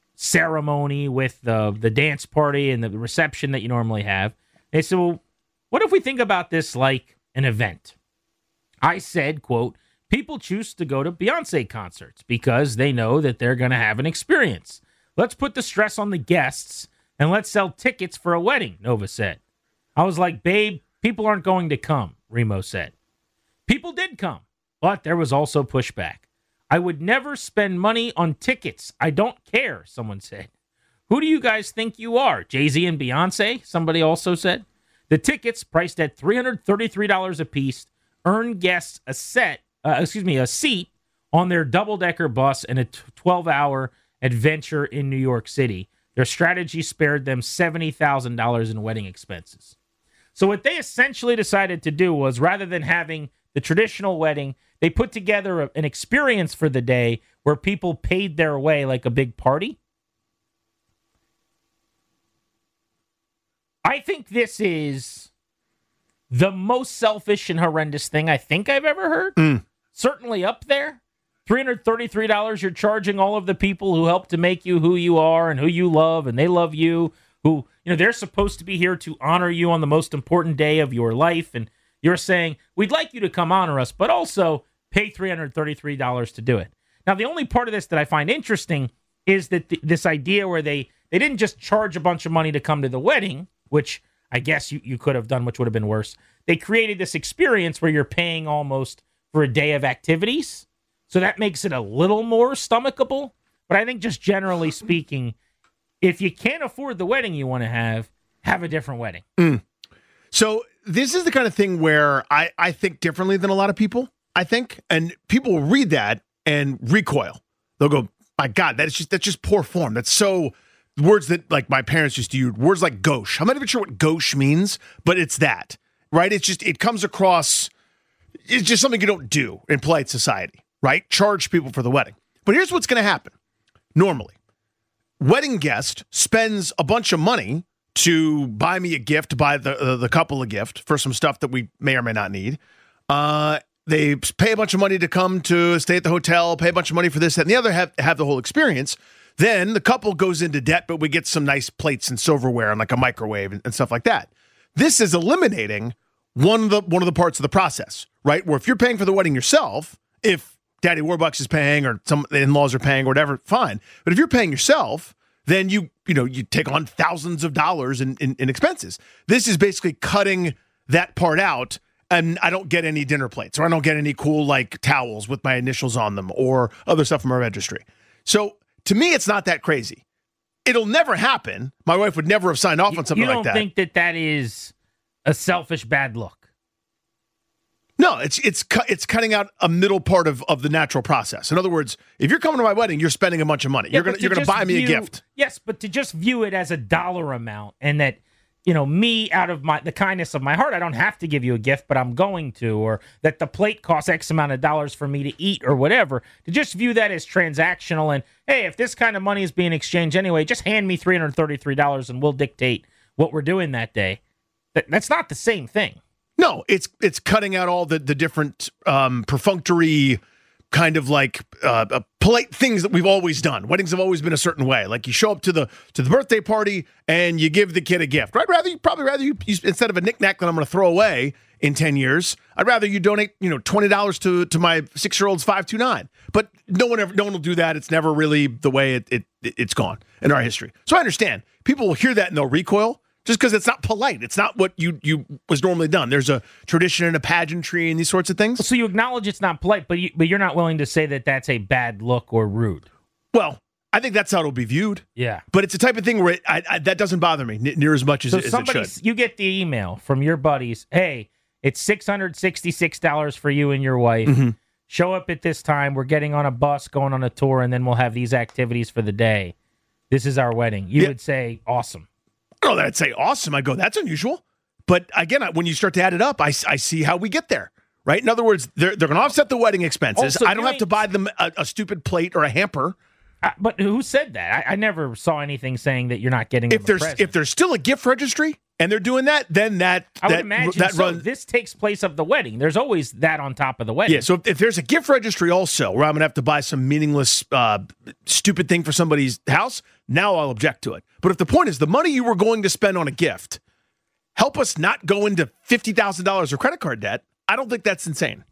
S3: ceremony with the, the dance party and the reception that you normally have, they said, well, What if we think about this like an event? I said, quote, people choose to go to Beyonce concerts because they know that they're going to have an experience. Let's put the stress on the guests and let's sell tickets for a wedding, Nova said. I was like, babe, people aren't going to come, Remo said. People did come, but there was also pushback. I would never spend money on tickets. I don't care, someone said. Who do you guys think you are, Jay-Z and Beyonce? Somebody also said. The tickets, priced at three hundred thirty-three dollars a piece, earn guests a set, uh, excuse me, a seat on their double-decker bus in a twelve-hour adventure in New York City. Their strategy spared them seventy thousand dollars in wedding expenses. So what they essentially decided to do was, rather than having the traditional wedding, they put together a, an experience for the day where people paid their way like a big party. I think this is the most selfish and horrendous thing I think I've ever heard.
S5: Mm.
S3: Certainly up there. three hundred thirty-three dollars you're charging all of the people who help to make you who you are and who you love, and they love you, who, you know, they're supposed to be here to honor you on the most important day of your life. And you're saying, we'd like you to come honor us, but also pay three hundred thirty-three dollars to do it. Now, the only part of this that I find interesting is that th- this idea where they, they didn't just charge a bunch of money to come to the wedding, which I guess you, you could have done, which would have been worse. They created this experience where you're paying almost for a day of activities. So that makes it a little more stomachable. But I think just generally speaking, if you can't afford the wedding you want to have, have a different wedding.
S5: Mm. So this is the kind of thing where I, I think differently than a lot of people, I think. And people will read that and recoil. They'll go, my God, that's just that's just poor form. That's so... Words that, like, my parents used to use, words like gauche. I'm not even sure what gauche means, but it's that, right? It's just, it comes across, it's just something you don't do in polite society, right? Charge people for the wedding. But here's what's going to happen. Normally, wedding guest spends a bunch of money to buy me a gift, buy the, uh, the couple a gift for some stuff that we may or may not need. Uh, they pay a bunch of money to come to stay at the hotel, pay a bunch of money for this, that, and the other, have, have the whole experience. Then the couple goes into debt, but we get some nice plates and silverware and like a microwave and, and stuff like that. This is eliminating one of the one of the parts of the process, right? Where if you're paying for the wedding yourself, if Daddy Warbucks is paying or some in-laws are paying or whatever, fine. But if you're paying yourself, then you you know you take on thousands of dollars in, in, in expenses. This is basically cutting that part out, and I don't get any dinner plates or I don't get any cool like towels with my initials on them or other stuff from our registry. So to me, it's not that crazy. It'll never happen. My wife would never have signed off on something like that.
S3: You don't think that that is a selfish bad look?
S5: No, it's it's cu- it's cutting out a middle part of, of the natural process. In other words, if you're coming to my wedding, you're spending a bunch of money.
S3: Yeah,
S5: you're gonna you're gonna buy me
S3: view,
S5: a gift.
S3: Yes, but to just view it as a dollar amount and that, you know, me out of my the kindness of my heart, I don't have to give you a gift, but I'm going to, or that the plate costs X amount of dollars for me to eat or whatever, to just view that as transactional and, hey, if this kind of money is being exchanged anyway, just hand me three hundred thirty-three dollars and we'll dictate what we're doing that day. That, that's not the same thing.
S5: No, it's it's cutting out all the, the different um, perfunctory kind of like uh, uh, polite things that we've always done. Weddings have always been a certain way. Like you show up to the to the birthday party and you give the kid a gift. Right? Rather, you probably rather you, you instead of a knickknack that I'm going to throw away in ten years, I'd rather you donate you know twenty dollars to to my six year old's five two nine. But no one ever no one will do that. It's never really the way it, it it's gone in our history. So I understand people will hear that and they'll recoil. Just because it's not polite. It's not what you you was normally done. There's a tradition and a pageantry and these sorts of things.
S3: So you acknowledge it's not polite, but you, but you're not willing to say that that's a bad look or rude.
S5: Well, I think that's how it'll be viewed.
S3: Yeah.
S5: But it's the type of thing where it, I, I, that doesn't bother me n- near as much as,
S3: so
S5: it, as
S3: somebody,
S5: it should.
S3: You get the email from your buddies, hey, it's six hundred sixty-six dollars for you and your wife.
S5: Mm-hmm.
S3: Show up at this time. We're getting on a bus, going on a tour, and then we'll have these activities for the day. This is our wedding. You
S5: yeah.
S3: would say, awesome.
S5: I don't know that I'd say awesome. I go, that's unusual. But again, when you start to add it up, I, I see how we get there, right? In other words, they're, they're going to offset the wedding expenses.
S3: Also,
S5: I don't have to buy them a, a stupid plate or a hamper.
S3: Uh, but who said that? I, I never saw anything saying that you're not getting
S5: if
S3: them
S5: there's
S3: a present.
S5: If there's still a gift registry and they're doing that, then that
S3: I would
S5: that,
S3: imagine
S5: that
S3: so.
S5: runs.
S3: This takes place of the wedding. There's always that on top of the wedding.
S5: Yeah, so if, if there's a gift registry also where I'm going to have to buy some meaningless, uh, stupid thing for somebody's house, now I'll object to it. But if the point is the money you were going to spend on a gift help us not go into fifty thousand dollars of credit card debt, I don't think that's insane.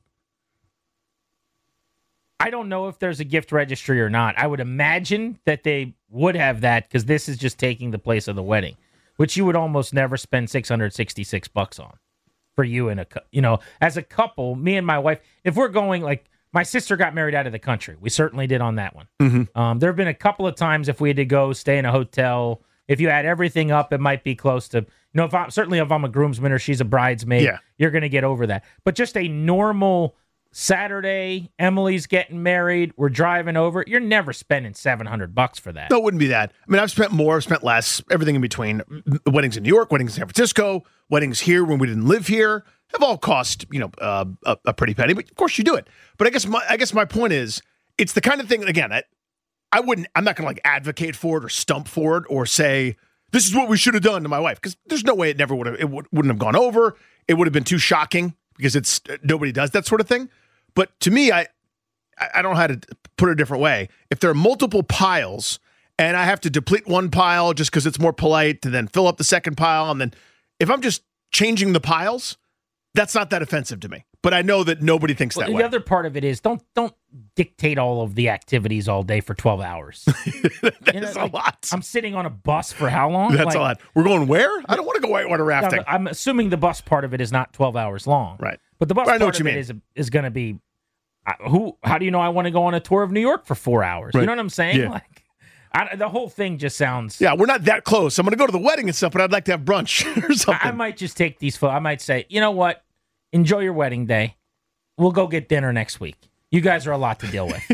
S3: I don't know if there's a gift registry or not. I would imagine that they would have that because this is just taking the place of the wedding, which you would almost never spend six hundred sixty-six bucks on for you and a, you know, as a couple, me and my wife, if we're going like my sister got married out of the country, we certainly did on that one. Mm-hmm. Um, there have been a couple of times if we had to go stay in a hotel, if you add everything up, it might be close to, you know, if I'm, certainly if I'm a groomsman or she's a bridesmaid,
S5: yeah.
S3: you're going to get over that. But just a normal Saturday, Emily's getting married, we're driving over. You're never spending seven hundred bucks for that.
S5: No, it wouldn't be that. I mean, I've spent more, I've spent less, everything in between. Weddings in New York, weddings in San Francisco, weddings here when we didn't live here have all cost, you know, uh, a, a pretty penny, but of course you do it. But I guess my, I guess my point is, it's the kind of thing, again, I, I wouldn't, I'm not going to like advocate for it or stump for it or say, this is what we should have done to my wife. Because there's no way it never would have, it would, wouldn't have gone over. It would have been too shocking because it's, nobody does that sort of thing. But to me, I I don't know how to put it a different way. If there are multiple piles and I have to deplete one pile just because it's more polite to then fill up the second pile, and then if I'm just changing the piles, that's not that offensive to me. But I know that nobody thinks
S3: well,
S5: that
S3: the
S5: way.
S3: The other part of it is don't don't dictate all of the activities all day for twelve hours.
S5: That's
S3: you know,
S5: a
S3: like,
S5: lot.
S3: I'm sitting on a bus for how long?
S5: That's
S3: like,
S5: a lot. We're going where? I don't want to go whitewater rafting.
S3: No, I'm assuming the bus part of it is not twelve hours long.
S5: Right.
S3: But the bus
S5: I know
S3: part
S5: what you
S3: of
S5: mean.
S3: it is is going to be uh, who? How do you know I want to go on a tour of New York for four hours?
S5: Right.
S3: You know what I'm saying?
S5: Yeah.
S3: Like, I, the whole thing just sounds.
S5: Yeah, we're not that close. I'm going to go to the wedding and stuff, but I'd like to have brunch or something.
S3: I, I might just take these. Fo- I might say, you know what? Enjoy your wedding day. We'll go get dinner next week. You guys are a lot to deal with.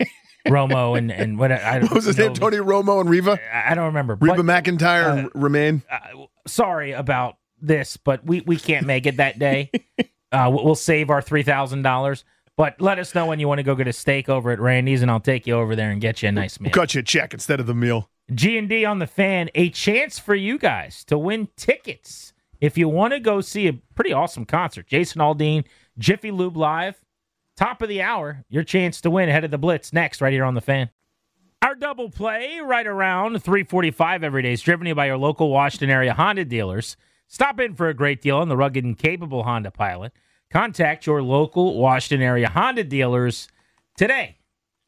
S3: Romo and and what? I,
S5: what was his
S3: know,
S5: name? Tony Romo and Reva.
S3: I, I don't remember.
S5: Reba
S3: but,
S5: McEntire
S3: uh,
S5: and Remain.
S3: Uh, sorry about this, but we, we can't make it that day. uh, we'll save our three thousand dollars. But let us know when you want to go get a steak over at Randy's, and I'll take you over there and get you a nice meal.
S5: We'll cut you a check instead of the meal.
S3: G and D on the Fan, a chance for you guys to win tickets if you want to go see a pretty awesome concert. Jason Aldean, Jiffy Lube Live, top of the hour. Your chance to win ahead of the Blitz next right here on the Fan. Our double play right around three forty-five every day is driven to you by your local Washington area Honda dealers. Stop in for a great deal on the rugged and capable Honda Pilot. Contact your local Washington area Honda dealers today.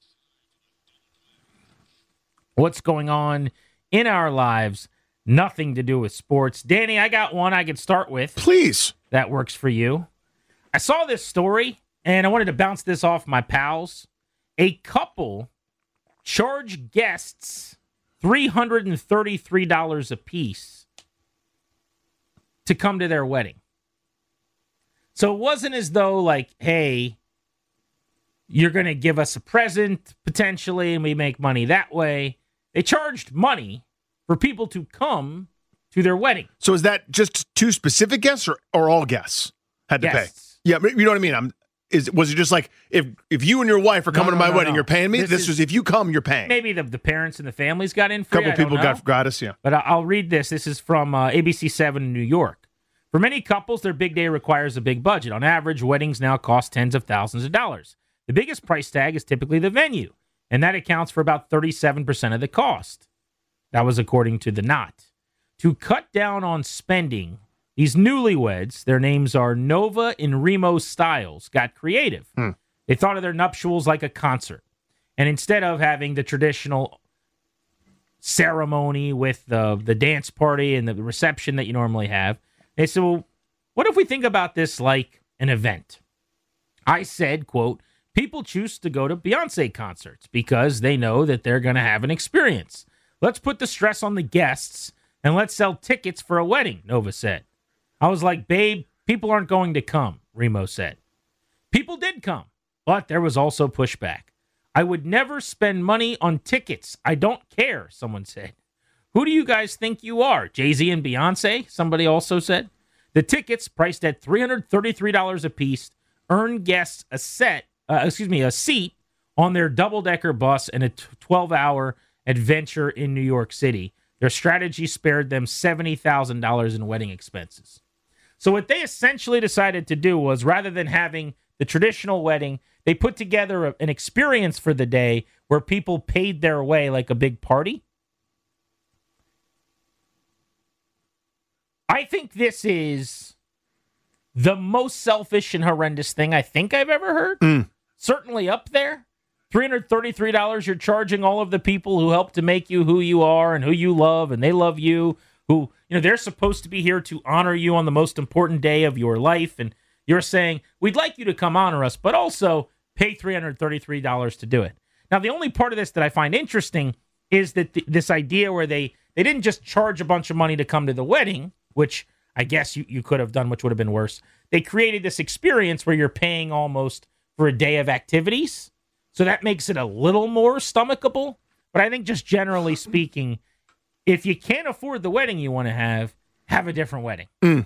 S3: What's going on in our lives? Nothing to do with sports. Danny, I got one I could start with.
S5: Please.
S3: That works for you. I saw this story, and I wanted to bounce this off my pals. A couple charged guests three hundred thirty-three dollars a piece to come to their wedding. So it wasn't as though, like, hey, you're going to give us a present, potentially, and we make money that way. They charged money for people to come to their wedding.
S5: So is that just two specific guests or, or all guests had to
S3: Guests.
S5: pay? Yeah, but you know what I mean? I'm, is Was it just like, if if you and your wife are coming
S3: No,
S5: to
S3: no,
S5: my
S3: no,
S5: wedding,
S3: no.
S5: you're paying me?
S3: This
S5: This,
S3: is-
S5: was, if you come, you're paying.
S3: Maybe the, the parents and the families got in
S5: A
S3: free.
S5: couple
S3: I don't
S5: people
S3: know.
S5: got gratis, yeah.
S3: But I- I'll read this. This is from uh, A B C seven in New York. For many couples, their big day requires a big budget. On average, weddings now cost tens of thousands of dollars. The biggest price tag is typically the venue, and that accounts for about thirty-seven percent of the cost. That was according to The Knot. To cut down on spending, these newlyweds, their names are Nova and Remo Styles, got creative.
S5: Hmm.
S3: They thought of their nuptials like a concert. And instead of having the traditional ceremony with the the dance party and the reception that you normally have, they said, well, what if we think about this like an event? I said, quote, people choose to go to Beyonce concerts because they know that they're going to have an experience. Let's put the stress on the guests and let's sell tickets for a wedding, Nova said. I was like, babe, people aren't going to come, Remo said. People did come, but there was also pushback. I would never spend money on tickets. I don't care, someone said. Who do you guys think you are, Jay-Z and Beyonce? Somebody also said. The tickets, priced at three hundred thirty-three dollars a piece, earn guests a set, uh, excuse me, a seat on their double-decker bus and a twelve-hour adventure in New York City. Their strategy spared them seventy thousand dollars in wedding expenses. So what they essentially decided to do was, rather than having the traditional wedding, they put together a, an experience for the day where people paid their way like a big party. I think this is the most selfish and horrendous thing I think I've ever heard.
S5: Mm.
S3: Certainly up there. three hundred thirty-three dollars you're charging all of the people who help to make you who you are and who you love, and they love you, who, you know, they're supposed to be here to honor you on the most important day of your life. And you're saying, we'd like you to come honor us, but also pay three hundred thirty-three dollars to do it. Now, the only part of this that I find interesting is that th- this idea where they, they didn't just charge a bunch of money to come to the wedding, which I guess you, you could have done, which would have been worse. They created this experience where you're paying almost for a day of activities. So that makes it a little more stomachable. But I think just generally speaking, if you can't afford the wedding you want to have, have a different wedding.
S5: Mm.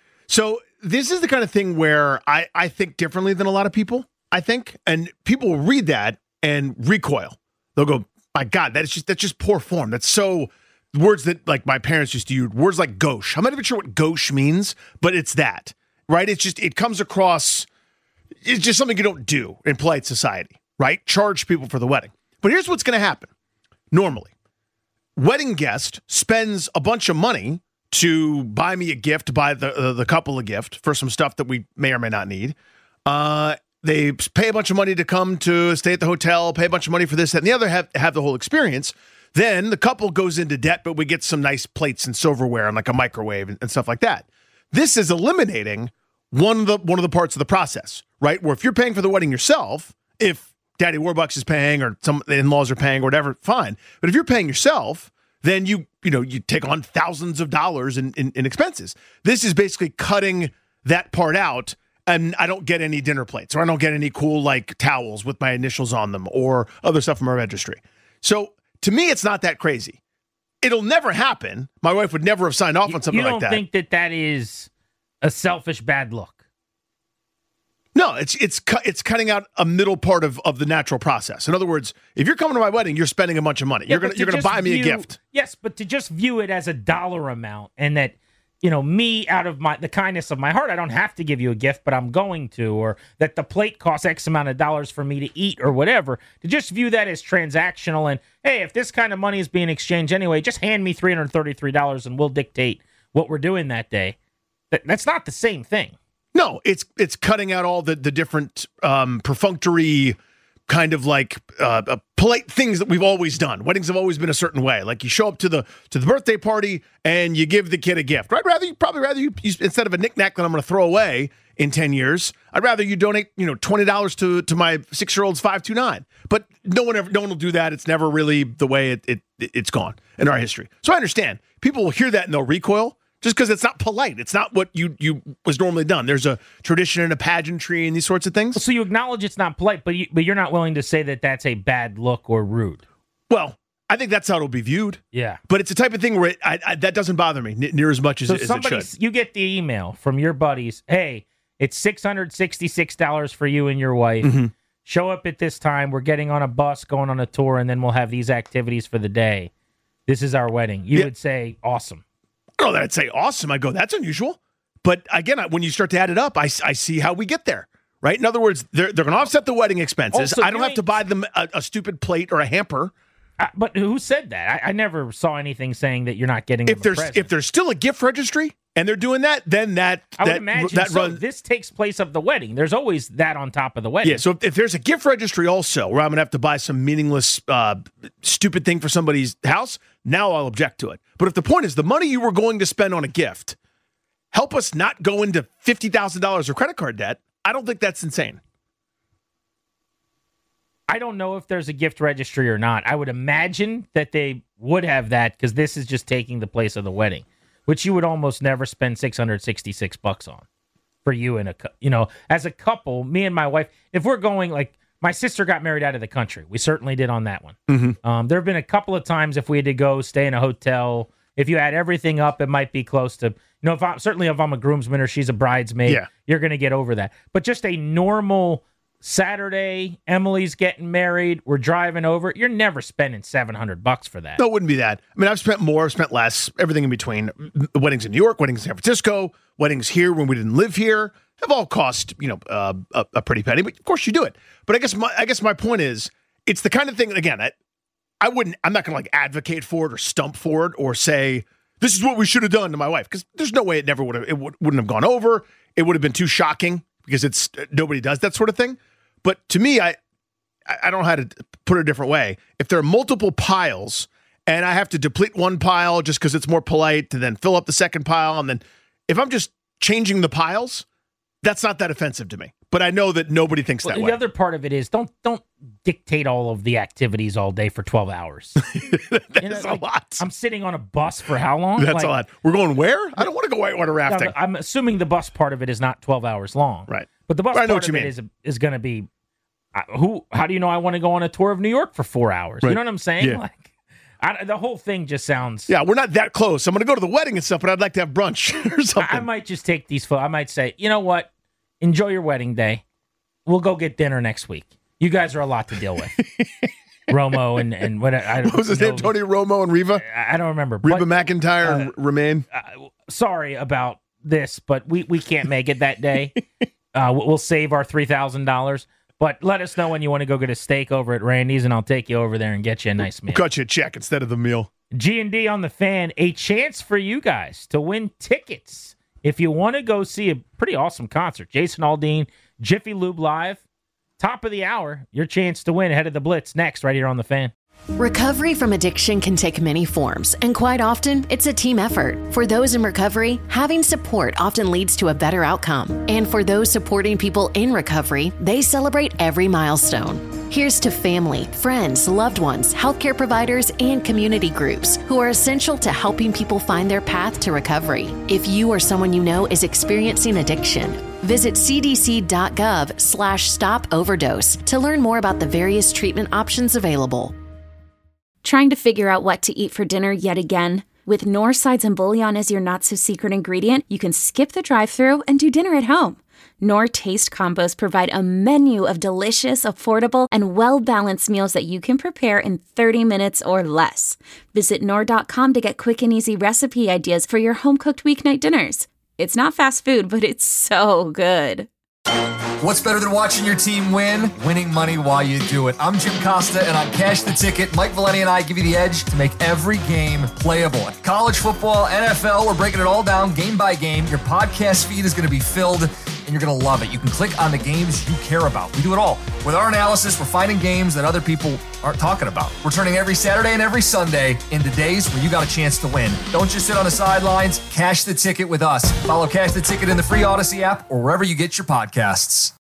S5: So this is the kind of thing where I, I think differently than a lot of people, I think. And people will read that and recoil. They'll go, my God, that's just that's just poor form. That's so words that like my parents used to use, words like gauche. I'm not even sure what gauche means, but it's that, right? It's just, it comes across, it's just something you don't do in polite society, right? Charge people for the wedding. But here's what's going to happen. Normally, wedding guest spends a bunch of money to buy me a gift, buy the uh, the couple a gift for some stuff that we may or may not need. Uh, they pay a bunch of money to come to stay at the hotel, pay a bunch of money for this, that, and the other, have, have the whole experience. Then the couple goes into debt, but we get some nice plates and silverware and like a microwave and, and stuff like that. This is eliminating one of the one of the parts of the process, right? Where if you're paying for the wedding yourself, if Daddy Warbucks is paying or some in-laws are paying or whatever, fine. But if you're paying yourself, then you you know you take on thousands of dollars in, in, in expenses. This is basically cutting that part out, and I don't get any dinner plates, or I don't get any cool like towels with my initials on them, or other stuff from our registry. So to me, it's not that crazy. It'll never happen. My wife would never have signed off on something like that.
S3: You don't think that that is a selfish bad look?
S5: No, it's it's cu- it's cutting out a middle part of, of the natural process. In other words, if you're coming to my wedding, you're spending a bunch of money.
S3: Yeah,
S5: you're gonna
S3: to
S5: you're gonna buy me
S3: view,
S5: a gift.
S3: Yes, but to just view it as a dollar amount, and that, you know, me out of my the kindness of my heart, I don't have to give you a gift, but I'm going to, or that the plate costs X amount of dollars for me to eat or whatever. To just view that as transactional and, hey, if this kind of money is being exchanged anyway, just hand me three hundred thirty-three dollars and we'll dictate what we're doing that day. That, that's not the same thing.
S5: No, it's it's cutting out all the the different um, perfunctory kind of like uh, uh, polite things that we've always done. Weddings have always been a certain way. Like you show up to the to the birthday party and you give the kid a gift. I'd rather you probably rather you, you instead of a knickknack that I'm going to throw away in ten years, I'd rather you donate you know twenty dollars to to my six year old's five two nine. But no one ever no one will do that. It's never really the way it, it it's gone in our history. So I understand people will hear that and they'll recoil. Just because it's not polite. It's not what you you was normally done. There's a tradition and a pageantry and these sorts of things.
S3: So you acknowledge it's not polite, but you, but you're not willing to say that that's a bad look or rude.
S5: Well, I think that's how it'll be viewed.
S3: Yeah.
S5: But it's the type of thing where it, I, I, that doesn't bother me n- near as much as,
S3: so
S5: it, as
S3: somebody,
S5: it should.
S3: You get the email from your buddies, hey, it's six hundred sixty-six dollars for you and your wife.
S5: Mm-hmm.
S3: Show up at this time. We're getting on a bus, going on a tour, and then we'll have these activities for the day. This is our wedding. You
S5: yeah.
S3: would say, awesome.
S5: I don't know that I'd say awesome. I go, that's unusual. But again, when you start to add it up, I, I see how we get there, right? In other words, they're, they're going to offset the wedding expenses.
S3: Also,
S5: I don't have to buy them a, a stupid plate or a hamper.
S3: Uh, but who said that? I, I never saw anything saying that you're not getting
S5: if
S3: them
S5: there's
S3: a present.
S5: If there's still a gift registry and they're doing that, then that
S3: I
S5: that,
S3: would imagine
S5: that
S3: so.
S5: runs.
S3: This takes place of the wedding. There's always that on top of the wedding.
S5: Yeah, so if, if there's a gift registry also where I'm going to have to buy some meaningless, uh, stupid thing for somebody's house, now I'll object to it. But if the point is the money you were going to spend on a gift, help us not go into fifty thousand dollars of credit card debt, I don't think that's insane.
S3: I don't know if there's a gift registry or not. I would imagine that they would have that because this is just taking the place of the wedding, which you would almost never spend six hundred sixty-six bucks on for you and a, you know, as a couple, me and my wife, if we're going like my sister got married out of the country, we certainly did on that one.
S5: Mm-hmm.
S3: Um, there have been a couple of times if we had to go stay in a hotel, if you add everything up, it might be close to, you know, if I'm certainly if I'm a groomsman or she's a bridesmaid,
S5: yeah.
S3: you're going to get over that. But just a normal Saturday, Emily's getting married, we're driving over. You're never spending seven hundred bucks for that.
S5: No, it wouldn't be that. I mean, I've spent more, I've spent less, everything in between. Weddings in New York, weddings in San Francisco, weddings here when we didn't live here have all cost, you know, uh, a, a pretty penny, but of course you do it. But I guess my, I guess my point is, it's the kind of thing, again, I, I wouldn't, I'm not going to like advocate for it or stump for it or say this is what we should have done to my wife. Because there's no way it never would have, it w- wouldn't have gone over. It would have been too shocking because it's nobody does that sort of thing. But to me, I, I don't know how to put it a different way. If there are multiple piles and I have to deplete one pile just because it's more polite to then fill up the second pile, and then if I'm just changing the piles, that's not that offensive to me. But I know that nobody thinks
S3: well,
S5: that
S3: the
S5: way.
S3: The other part of it is don't don't dictate all of the activities all day for twelve hours.
S5: That's
S3: you know,
S5: a
S3: like,
S5: lot.
S3: I'm sitting on a bus for how long?
S5: That's
S3: like,
S5: a lot. We're going where? I don't want to go whitewater rafting.
S3: No, I'm assuming the bus part of it is not twelve hours long.
S5: Right.
S3: But the bus
S5: I know
S3: part
S5: what
S3: of
S5: you
S3: it
S5: mean.
S3: is is going to be uh, who? How do you know I want to go on a tour of New York for four hours?
S5: Right.
S3: You know what I'm saying?
S5: Yeah.
S3: Like, I, the whole thing just sounds.
S5: Yeah, we're not that close. I'm going to go to the wedding and stuff, but I'd like to have brunch or something.
S3: I, I might just take these. Fo- I might say, you know what? Enjoy your wedding day. We'll go get dinner next week. You guys are a lot to deal with. Romo and and what, I,
S5: what was his
S3: know,
S5: name? Tony Romo and Reva?
S3: I, I don't remember.
S5: Reba
S3: but,
S5: McEntire
S3: uh,
S5: and Remain.
S3: Uh, sorry about this, but we, we can't make it that day. uh, we'll save our three thousand dollars. But let us know when you want to go get a steak over at Randy's, and I'll take you over there and get you a nice meal.
S5: Cut you a check instead of the meal.
S3: G and D on the Fan, a chance for you guys to win tickets if you want to go see a pretty awesome concert. Jason Aldean, Jiffy Lube Live, top of the hour. Your chance to win ahead of the Blitz next, right here on the Fan.
S1: Recovery from addiction can take many forms, and quite often, it's a team effort. For those in recovery, having support often leads to a better outcome. And for those supporting people in recovery, they celebrate every milestone. Here's to family, friends, loved ones, healthcare providers, and community groups who are essential to helping people find their path to recovery. If you or someone you know is experiencing addiction, visit cdc.gov slash stop overdose to learn more about the various treatment options available.
S9: Trying to figure out what to eat for dinner yet again? With Knorr sides and bouillon as your not-so-secret ingredient, you can skip the drive-thru and do dinner at home. Knorr Taste Combos provide a menu of delicious, affordable, and well-balanced meals that you can prepare in thirty minutes or less. Visit Knorr dot com to get quick and easy recipe ideas for your home-cooked weeknight dinners. It's not fast food, but it's so good.
S2: What's better than watching your team win? Winning money while you do it. I'm Jim Costa, and on Cash the Ticket, Mike Valeni and I give you the edge to make every game playable. College football, N F L, we're breaking it all down game by game. Your podcast feed is going to be filled, and you're going to love it. You can click on the games you care about. We do it all. With our analysis, we're finding games that other people aren't talking about. We're turning every Saturday and every Sunday into days where you got a chance to win. Don't just sit on the sidelines. Cash the Ticket with us. Follow Cash the Ticket in the free Odyssey app or wherever you get your podcasts.